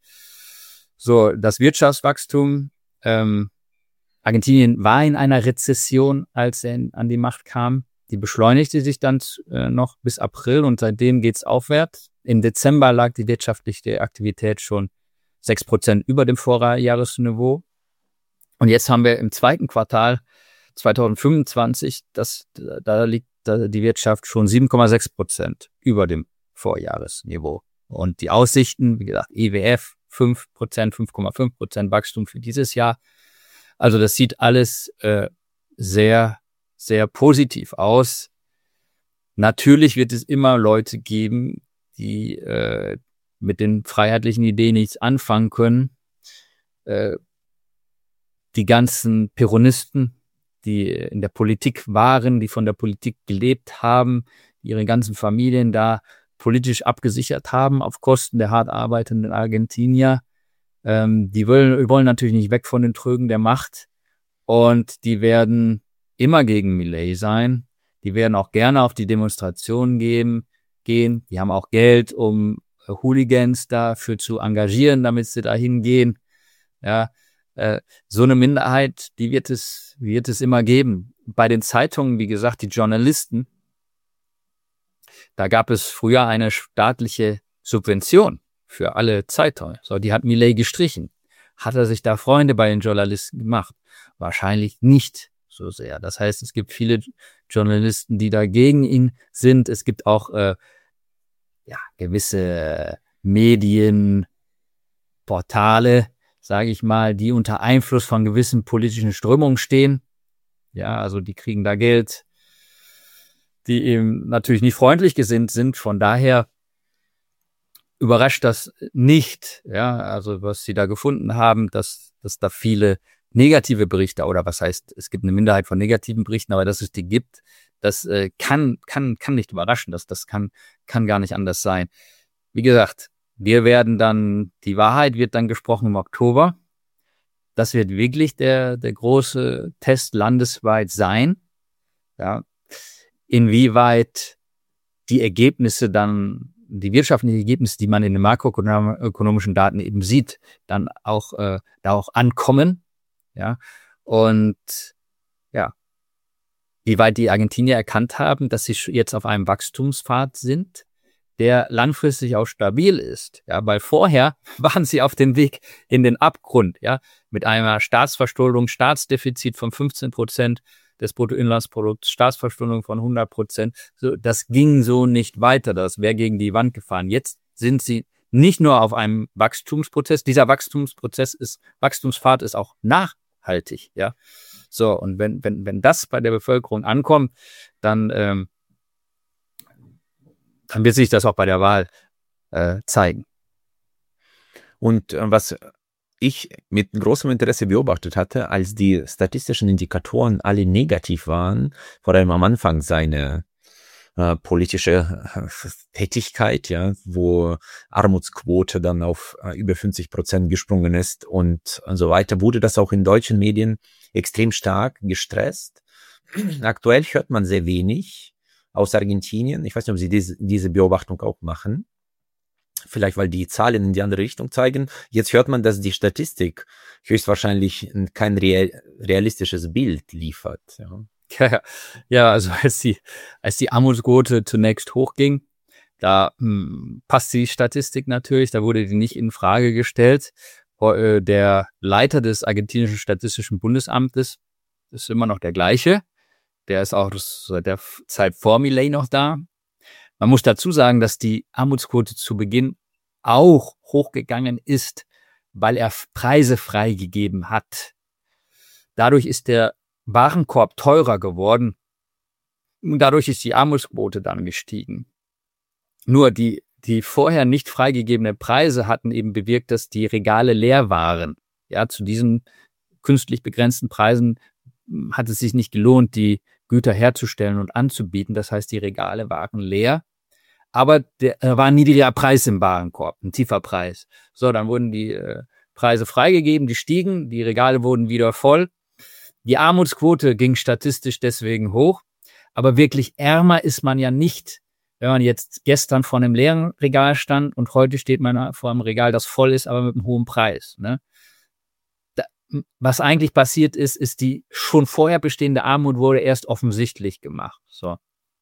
So, das Wirtschaftswachstum, ähm, Argentinien war in einer Rezession, als er an die Macht kam. Die beschleunigte sich dann äh, noch bis April und seitdem geht's aufwärts. Im Dezember lag die wirtschaftliche Aktivität schon sechs Prozent über dem Vorjahresniveau. Und jetzt haben wir im zweiten Quartal zwanzig fünfundzwanzig, das, da liegt die Wirtschaft schon sieben Komma sechs Prozent über dem Vorjahresniveau. Und die Aussichten, wie gesagt, I W F fünf Prozent, fünf Komma fünf Prozent Wachstum für dieses Jahr. Also das sieht alles äh, sehr, sehr positiv aus. Natürlich wird es immer Leute geben, die äh, mit den freiheitlichen Ideen nichts anfangen können. Äh, die ganzen Peronisten, die in der Politik waren, die von der Politik gelebt haben, die ihre ganzen Familien da politisch abgesichert haben auf Kosten der hart arbeitenden Argentinier. Ähm, die wollen, wollen natürlich nicht weg von den Trögen der Macht und die werden immer gegen Milei sein. Die werden auch gerne auf die Demonstrationen gehen. gehen. Die haben auch Geld, um äh, Hooligans dafür zu engagieren, damit sie da hingehen. Ja, äh, so eine Minderheit, die wird es, wird es immer geben. Bei den Zeitungen, wie gesagt, die Journalisten, da gab es früher eine staatliche Subvention für alle Zeitungen. So, die hat Milei gestrichen. Hat er sich da Freunde bei den Journalisten gemacht? Wahrscheinlich nicht so sehr. Das heißt, es gibt viele Journalisten, die dagegen ihn sind. Es gibt auch äh, ja, gewisse Medien, Portale, sage ich mal, die unter Einfluss von gewissen politischen Strömungen stehen. Ja, also die kriegen da Geld, die eben natürlich nicht freundlich gesinnt sind. Von daher überrascht das nicht, ja, also was sie da gefunden haben, dass, dass da viele negative Berichte, oder was heißt, es gibt eine Minderheit von negativen Berichten, aber dass es die gibt, das äh, kann, kann, kann nicht überraschen, das, das kann, kann gar nicht anders sein. Wie gesagt, wir werden dann, die Wahrheit wird dann gesprochen im Oktober. Das wird wirklich der, der große Test landesweit sein. Ja. Inwieweit die Ergebnisse dann, die wirtschaftlichen Ergebnisse, die man in den makroökonomischen Daten eben sieht, dann auch, äh, da auch ankommen. Ja. Und, ja. Wie weit die Argentinier erkannt haben, dass sie jetzt auf einem Wachstumspfad sind, der langfristig auch stabil ist, ja, weil vorher waren sie auf dem Weg in den Abgrund, ja, mit einer Staatsverschuldung, Staatsdefizit von fünfzehn Prozent des Bruttoinlandsprodukts, Staatsverschuldung von hundert Prozent, so, das ging so nicht weiter, das wäre gegen die Wand gefahren. Jetzt sind sie nicht nur auf einem Wachstumsprozess, dieser Wachstumsprozess ist, Wachstumspfad ist auch nachhaltig, ja. So, und wenn, wenn, wenn das bei der Bevölkerung ankommt, dann, ähm, dann wird sich das auch bei der Wahl äh, zeigen. Und äh, was ich mit großem Interesse beobachtet hatte, als die statistischen Indikatoren alle negativ waren, vor allem am Anfang seine äh, politische äh, Tätigkeit, ja, wo Armutsquote dann auf äh, über fünfzig Prozent gesprungen ist und, und so weiter, wurde das auch in deutschen Medien extrem stark gestresst. Aktuell hört man sehr wenig aus Argentinien. Ich weiß nicht, ob Sie diese, diese Beobachtung auch machen. Vielleicht, weil die Zahlen in die andere Richtung zeigen. Jetzt hört man, dass die Statistik höchstwahrscheinlich kein real, realistisches Bild liefert. Ja. Ja, ja, also als die, als die Armutsquote zunächst hochging, da hm, passt die Statistik natürlich, da wurde die nicht in Frage gestellt. Der Leiter des argentinischen Statistischen Bundesamtes ist immer noch der gleiche. Der ist auch seit der Zeit vor Milei noch da. Man muss dazu sagen, dass die Armutsquote zu Beginn auch hochgegangen ist, weil er Preise freigegeben hat. Dadurch ist der Warenkorb teurer geworden und dadurch ist die Armutsquote dann gestiegen. Nur die, die vorher nicht freigegebenen Preise hatten eben bewirkt, dass die Regale leer waren. Ja, zu diesen künstlich begrenzten Preisen hat es sich nicht gelohnt, die Güter herzustellen und anzubieten. Das heißt, die Regale waren leer. Aber der äh, war ein niedriger Preis im Warenkorb, ein tiefer Preis. So, dann wurden die äh, Preise freigegeben, die stiegen, die Regale wurden wieder voll. Die Armutsquote ging statistisch deswegen hoch. Aber wirklich ärmer ist man ja nicht, wenn man jetzt gestern vor einem leeren Regal stand und heute steht man vor einem Regal, das voll ist, aber mit einem hohen Preis. Ne? Da, was eigentlich passiert ist, ist die schon vorher bestehende Armut wurde erst offensichtlich gemacht. So.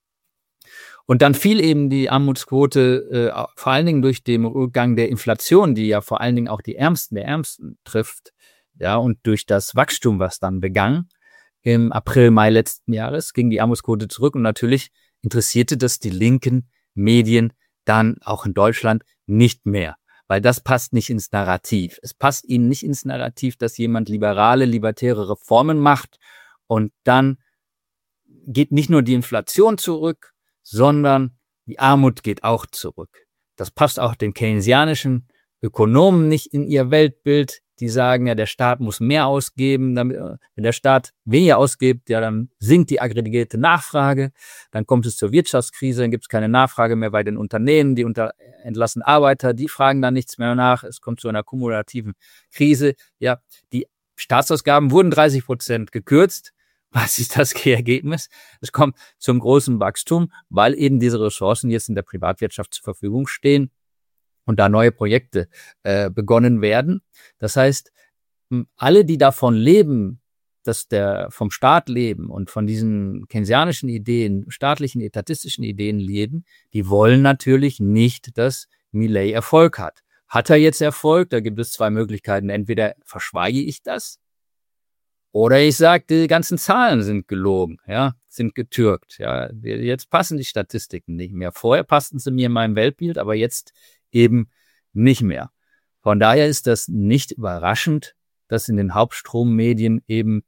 Und dann fiel eben die Armutsquote äh, vor allen Dingen durch den Rückgang der Inflation, die ja vor allen Dingen auch die Ärmsten der Ärmsten trifft, ja, und durch das Wachstum, was dann begann, im April, Mai letzten Jahres ging die Armutsquote zurück und natürlich interessierte das die linken Medien dann auch in Deutschland nicht mehr, weil das passt nicht ins Narrativ. Es passt ihnen nicht ins Narrativ, dass jemand liberale, libertäre Reformen macht und dann geht nicht nur die Inflation zurück, sondern die Armut geht auch zurück. Das passt auch den keynesianischen Ökonomen nicht in ihr Weltbild. Die sagen ja, der Staat muss mehr ausgeben. Damit, wenn der Staat weniger ausgibt, ja, dann sinkt die aggregierte Nachfrage. Dann kommt es zur Wirtschaftskrise, dann gibt es keine Nachfrage mehr bei den Unternehmen. Die unter, entlassen Arbeiter, die fragen dann nichts mehr nach. Es kommt zu einer kumulativen Krise. Ja, die Staatsausgaben wurden dreißig Prozent gekürzt. Was ist das Ergebnis? Es kommt zum großen Wachstum, weil eben diese Ressourcen jetzt in der Privatwirtschaft zur Verfügung stehen und da neue Projekte äh, begonnen werden. Das heißt, alle, die davon leben, dass der vom Staat leben und von diesen keynesianischen Ideen, staatlichen, etatistischen Ideen leben, die wollen natürlich nicht, dass Milei Erfolg hat. Hat er jetzt Erfolg? Da gibt es zwei Möglichkeiten. Entweder verschweige ich das, oder ich sage, die ganzen Zahlen sind gelogen, ja, sind getürkt. Ja, jetzt passen die Statistiken nicht mehr. Vorher passten sie mir in meinem Weltbild, aber jetzt eben nicht mehr. Von daher ist das nicht überraschend, dass in den Hauptstrommedien eben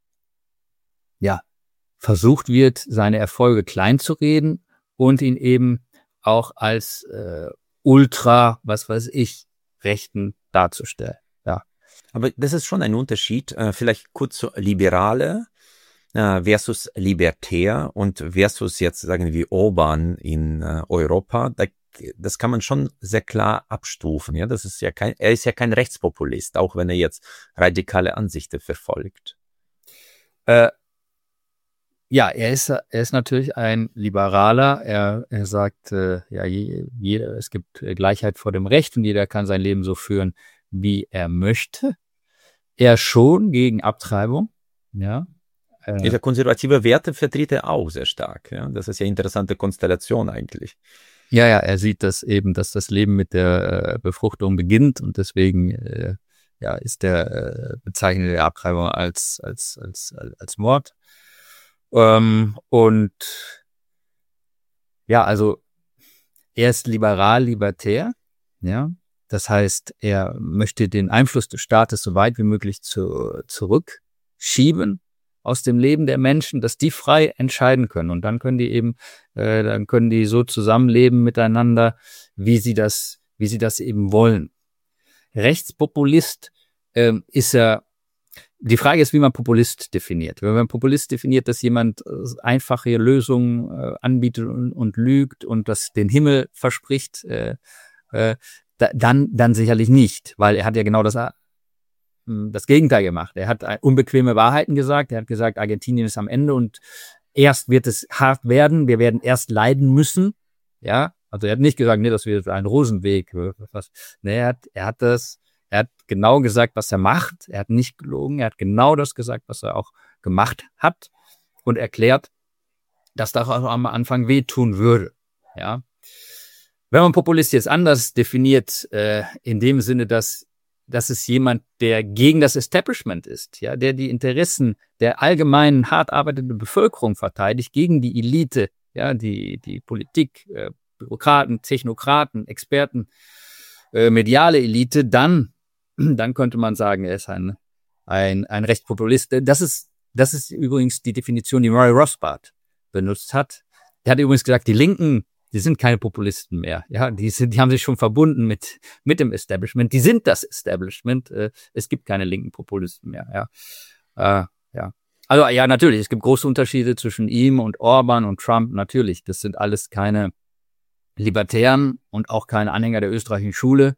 ja versucht wird, seine Erfolge klein zu reden und ihn eben auch als äh, Ultra, was weiß ich, Rechten darzustellen. Ja. Aber das ist schon ein Unterschied, äh, vielleicht kurz so Liberale äh, versus Libertär und versus jetzt sagen wir Orban in äh, Europa. Da, das kann man schon sehr klar abstufen. Ja, das ist ja kein, er ist ja kein Rechtspopulist, auch wenn er jetzt radikale Ansichten verfolgt. Äh, ja, er ist er ist natürlich ein Liberaler. Er er sagt, äh, ja, je, jeder, es gibt Gleichheit vor dem Recht und jeder kann sein Leben so führen, wie er möchte. Er schon gegen Abtreibung, ja. Äh, ja, konservative Werte vertritt er auch sehr stark. Ja, das ist ja eine interessante Konstellation eigentlich. Ja, ja, er sieht das eben, dass das Leben mit der äh, Befruchtung beginnt und deswegen äh, ja ist der äh, bezeichnet der Abtreibung als als als als Mord. Ähm, und ja, also er ist liberal, libertär, ja. Das heißt, er möchte den Einfluss des Staates so weit wie möglich zu, zurückschieben aus dem Leben der Menschen, dass die frei entscheiden können. Und dann können die eben, äh, dann können die so zusammenleben miteinander, wie sie das, wie sie das eben wollen. Rechtspopulist äh, ist er. Die Frage ist, wie man Populist definiert. Wenn man Populist definiert, dass jemand einfache Lösungen äh, anbietet und, und lügt und das den Himmel verspricht, äh, äh, Dann, dann sicherlich nicht, weil er hat ja genau das, das Gegenteil gemacht. Er hat unbequeme Wahrheiten gesagt. Er hat gesagt, Argentinien ist am Ende und erst wird es hart werden. Wir werden erst leiden müssen. Ja, also er hat nicht gesagt, nee, das wird ein Rosenweg. Was. Nee, er hat, er hat das, er hat genau gesagt, was er macht. Er hat nicht gelogen. Er hat genau das gesagt, was er auch gemacht hat und erklärt, dass das auch am Anfang wehtun würde. Ja. Wenn man Populist jetzt anders definiert, äh, in dem Sinne, dass das ist jemand, der gegen das Establishment ist, ja, der die Interessen der allgemeinen, hart arbeitenden Bevölkerung verteidigt, gegen die Elite, ja, die, die Politik, äh, Bürokraten, Technokraten, Experten, äh, mediale Elite, dann, dann könnte man sagen, er ist ein, ein, ein Rechtspopulist. Das ist, das ist übrigens die Definition, die Murray Rothbard benutzt hat. Er hat übrigens gesagt, die Linken, die sind keine Populisten mehr. Ja, die sind, die haben sich schon verbunden mit, mit dem Establishment. Die sind das Establishment. Äh, es gibt keine linken Populisten mehr. Ja, äh, ja. Also, ja, natürlich. Es gibt große Unterschiede zwischen ihm und Orban und Trump. Natürlich. Das sind alles keine Libertären und auch keine Anhänger der österreichischen Schule.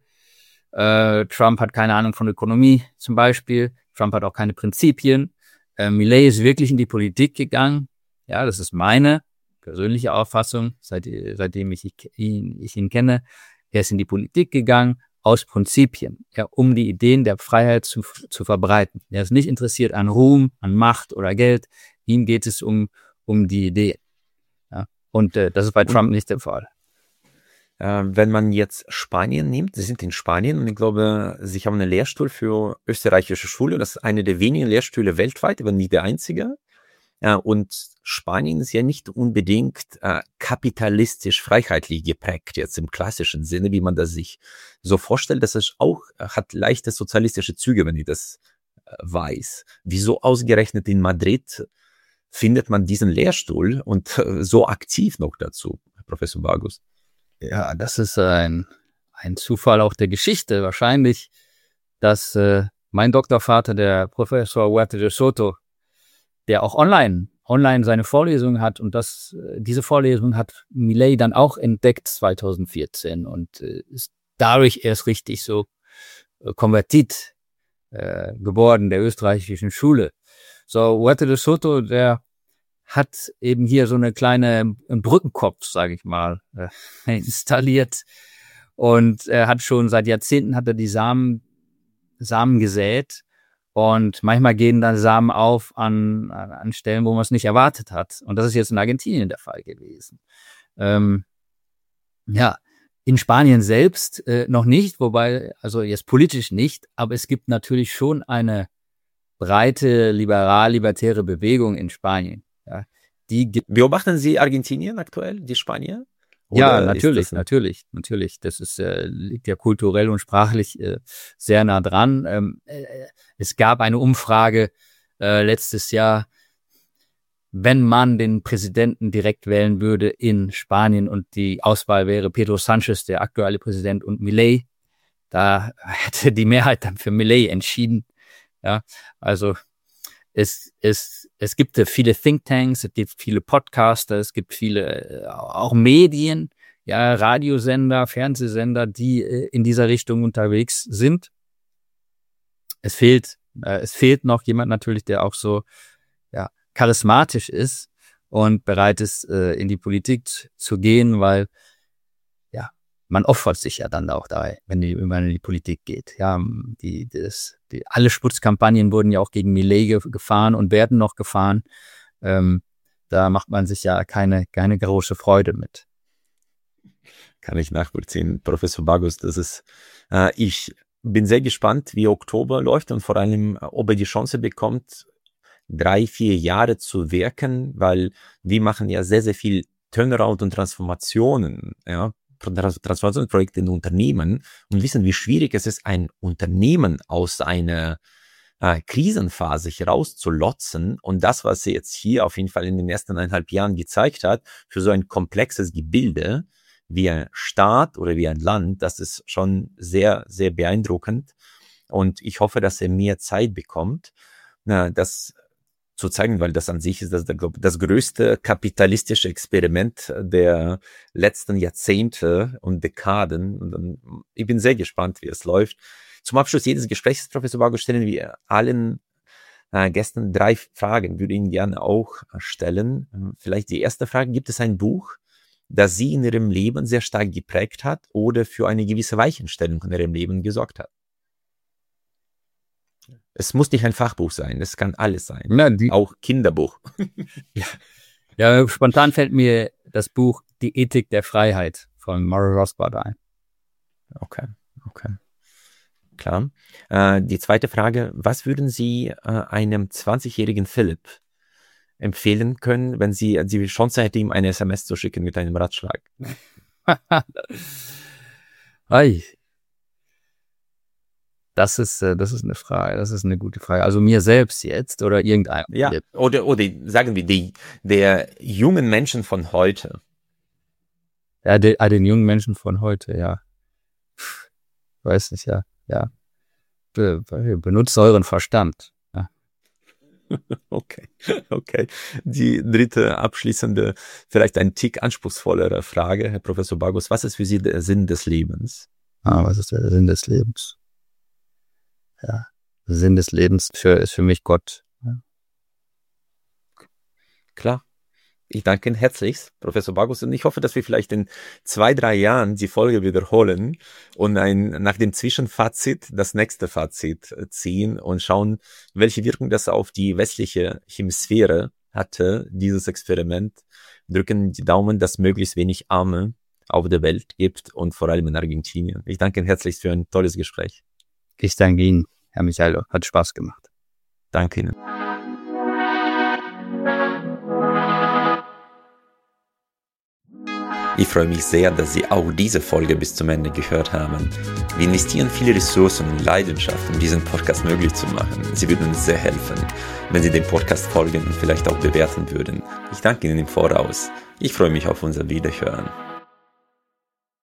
Äh, Trump hat keine Ahnung von Ökonomie zum Beispiel. Trump hat auch keine Prinzipien. Äh, Milei ist wirklich in die Politik gegangen. Ja, das ist meine persönliche Auffassung, seit, seitdem ich ihn, ich ihn kenne. Er ist in die Politik gegangen aus Prinzipien, ja, um die Ideen der Freiheit zu, zu verbreiten. Er ist nicht interessiert an Ruhm, an Macht oder Geld. Ihm geht es um, um die Idee. Ja, und äh, das ist bei Trump nicht der Fall. Äh, wenn man jetzt Spanien nimmt, Sie sind in Spanien und ich glaube, Sie haben einen Lehrstuhl für österreichische Schule. Das ist eine der wenigen Lehrstühle weltweit, aber nicht der einzige. Ja, und Spanien ist ja nicht unbedingt äh, kapitalistisch freiheitlich geprägt, jetzt im klassischen Sinne, wie man das sich so vorstellt. Das ist auch, äh, hat leichte sozialistische Züge, wenn ich das äh, weiß. Wieso ausgerechnet in Madrid findet man diesen Lehrstuhl und äh, so aktiv noch dazu, Professor Bagus? Ja, das ist ein, ein Zufall auch der Geschichte. Wahrscheinlich, dass äh, mein Doktorvater, der Professor Huerta de Soto, der auch online, online seine Vorlesungen hat und das, diese Vorlesung hat Milei dann auch entdeckt zweitausendvierzehn und äh, ist dadurch erst richtig so äh, Konvertit äh, geworden der österreichischen Schule. So, Huerta de Soto, der hat eben hier so eine kleine einen Brückenkopf, sage ich mal, äh, installiert und er hat schon seit Jahrzehnten hat er die Samen, Samen gesät. Und manchmal gehen dann Samen auf an, an Stellen, wo man es nicht erwartet hat. Und das ist jetzt in Argentinien der Fall gewesen. Ähm, ja, in Spanien selbst äh, noch nicht, wobei, also jetzt politisch nicht, aber es gibt natürlich schon eine breite liberal-libertäre Bewegung in Spanien. Ja, die gibt. Beobachten Sie Argentinien aktuell, die Spanier? Oder ja, natürlich, natürlich, natürlich. Das ist, äh, liegt ja kulturell und sprachlich äh, sehr nah dran. Ähm, äh, es gab eine Umfrage äh, letztes Jahr, wenn man den Präsidenten direkt wählen würde in Spanien und die Auswahl wäre Pedro Sánchez, der aktuelle Präsident, und Milei, da hätte die Mehrheit dann für Milei entschieden. Ja, also Es, es, es gibt viele Thinktanks, es gibt viele Podcaster, es gibt viele, auch Medien, ja, Radiosender, Fernsehsender, die in dieser Richtung unterwegs sind. Es fehlt, äh, es fehlt noch jemand natürlich, der auch so, ja, charismatisch ist und bereit ist, äh, in die Politik zu gehen, weil, ja, man opfert sich ja dann auch da, wenn, die, wenn man in die Politik geht. Ja, die, das, die, alle Sputzkampagnen wurden ja auch gegen Milei ge- gefahren und werden noch gefahren. Ähm, da macht man sich ja keine, keine große Freude mit. Kann ich nachvollziehen, Professor Bagus. Das ist, äh, ich bin sehr gespannt, wie Oktober läuft und vor allem, ob er die Chance bekommt, drei, vier Jahre zu wirken, weil wir machen ja sehr, sehr viel Turnaround und Transformationen, ja, Transformationsprojekte in Unternehmen und wissen, wie schwierig es ist, ein Unternehmen aus einer äh, Krisenphase herauszulotzen. Und das, was sie jetzt hier auf jeden Fall in den ersten eineinhalb Jahren gezeigt hat, für so ein komplexes Gebilde wie ein Staat oder wie ein Land, das ist schon sehr, sehr beeindruckend. Und ich hoffe, dass er mehr Zeit bekommt, na, das zu zeigen, weil das an sich ist das, das größte kapitalistische Experiment der letzten Jahrzehnte und Dekaden. Und ich bin sehr gespannt, wie es läuft. Zum Abschluss jedes Gesprächs, Professor Bagus, stellen wir allen äh, Gästen drei Fragen, würde ich Ihnen gerne auch stellen. Vielleicht die erste Frage, gibt es ein Buch, das Sie in Ihrem Leben sehr stark geprägt hat oder für eine gewisse Weichenstellung in Ihrem Leben gesorgt hat? Es muss nicht ein Fachbuch sein, es kann alles sein. Ja, die, auch Kinderbuch. ja. ja, spontan fällt mir das Buch Die Ethik der Freiheit von Murray Rothbard ein. Okay, okay. Klar. Äh, die zweite Frage, was würden Sie äh, einem zwanzigjährigen Philipp empfehlen können, wenn Sie die Chance hätten, ihm eine S M S zu schicken mit einem Ratschlag? Ei. Das ist, das ist eine Frage, das ist eine gute Frage. Also mir selbst jetzt oder irgendeinem? Ja, oder, oder sagen wir die, der jungen Menschen von heute. Ja, de, den jungen Menschen von heute, ja. Pff, weiß nicht, ja, ja. Be, benutzt euren Verstand. Ja. Okay, okay. Die dritte abschließende, vielleicht ein Tick anspruchsvollere Frage, Herr Professor Bagos. Was ist für Sie der Sinn des Lebens? Ah, was ist der Sinn des Lebens? Ja, der Sinn des Lebens für, ist für mich Gott. Ja. Klar. Ich danke Ihnen herzlichst, Professor Bagos, und ich hoffe, dass wir vielleicht in zwei, drei Jahren die Folge wiederholen und ein, nach dem Zwischenfazit das nächste Fazit ziehen und schauen, welche Wirkung das auf die westliche Hemisphäre hatte, dieses Experiment. Drücken die Daumen, dass möglichst wenig Arme auf der Welt gibt und vor allem in Argentinien. Ich danke Ihnen herzlichst für ein tolles Gespräch. Ich danke Ihnen, Herr Michailo. Hat Spaß gemacht. Danke Ihnen. Ich freue mich sehr, dass Sie auch diese Folge bis zum Ende gehört haben. Wir investieren viele Ressourcen und Leidenschaft, um diesen Podcast möglich zu machen. Sie würden uns sehr helfen, wenn Sie dem Podcast folgen und vielleicht auch bewerten würden. Ich danke Ihnen im Voraus. Ich freue mich auf unser Wiederhören.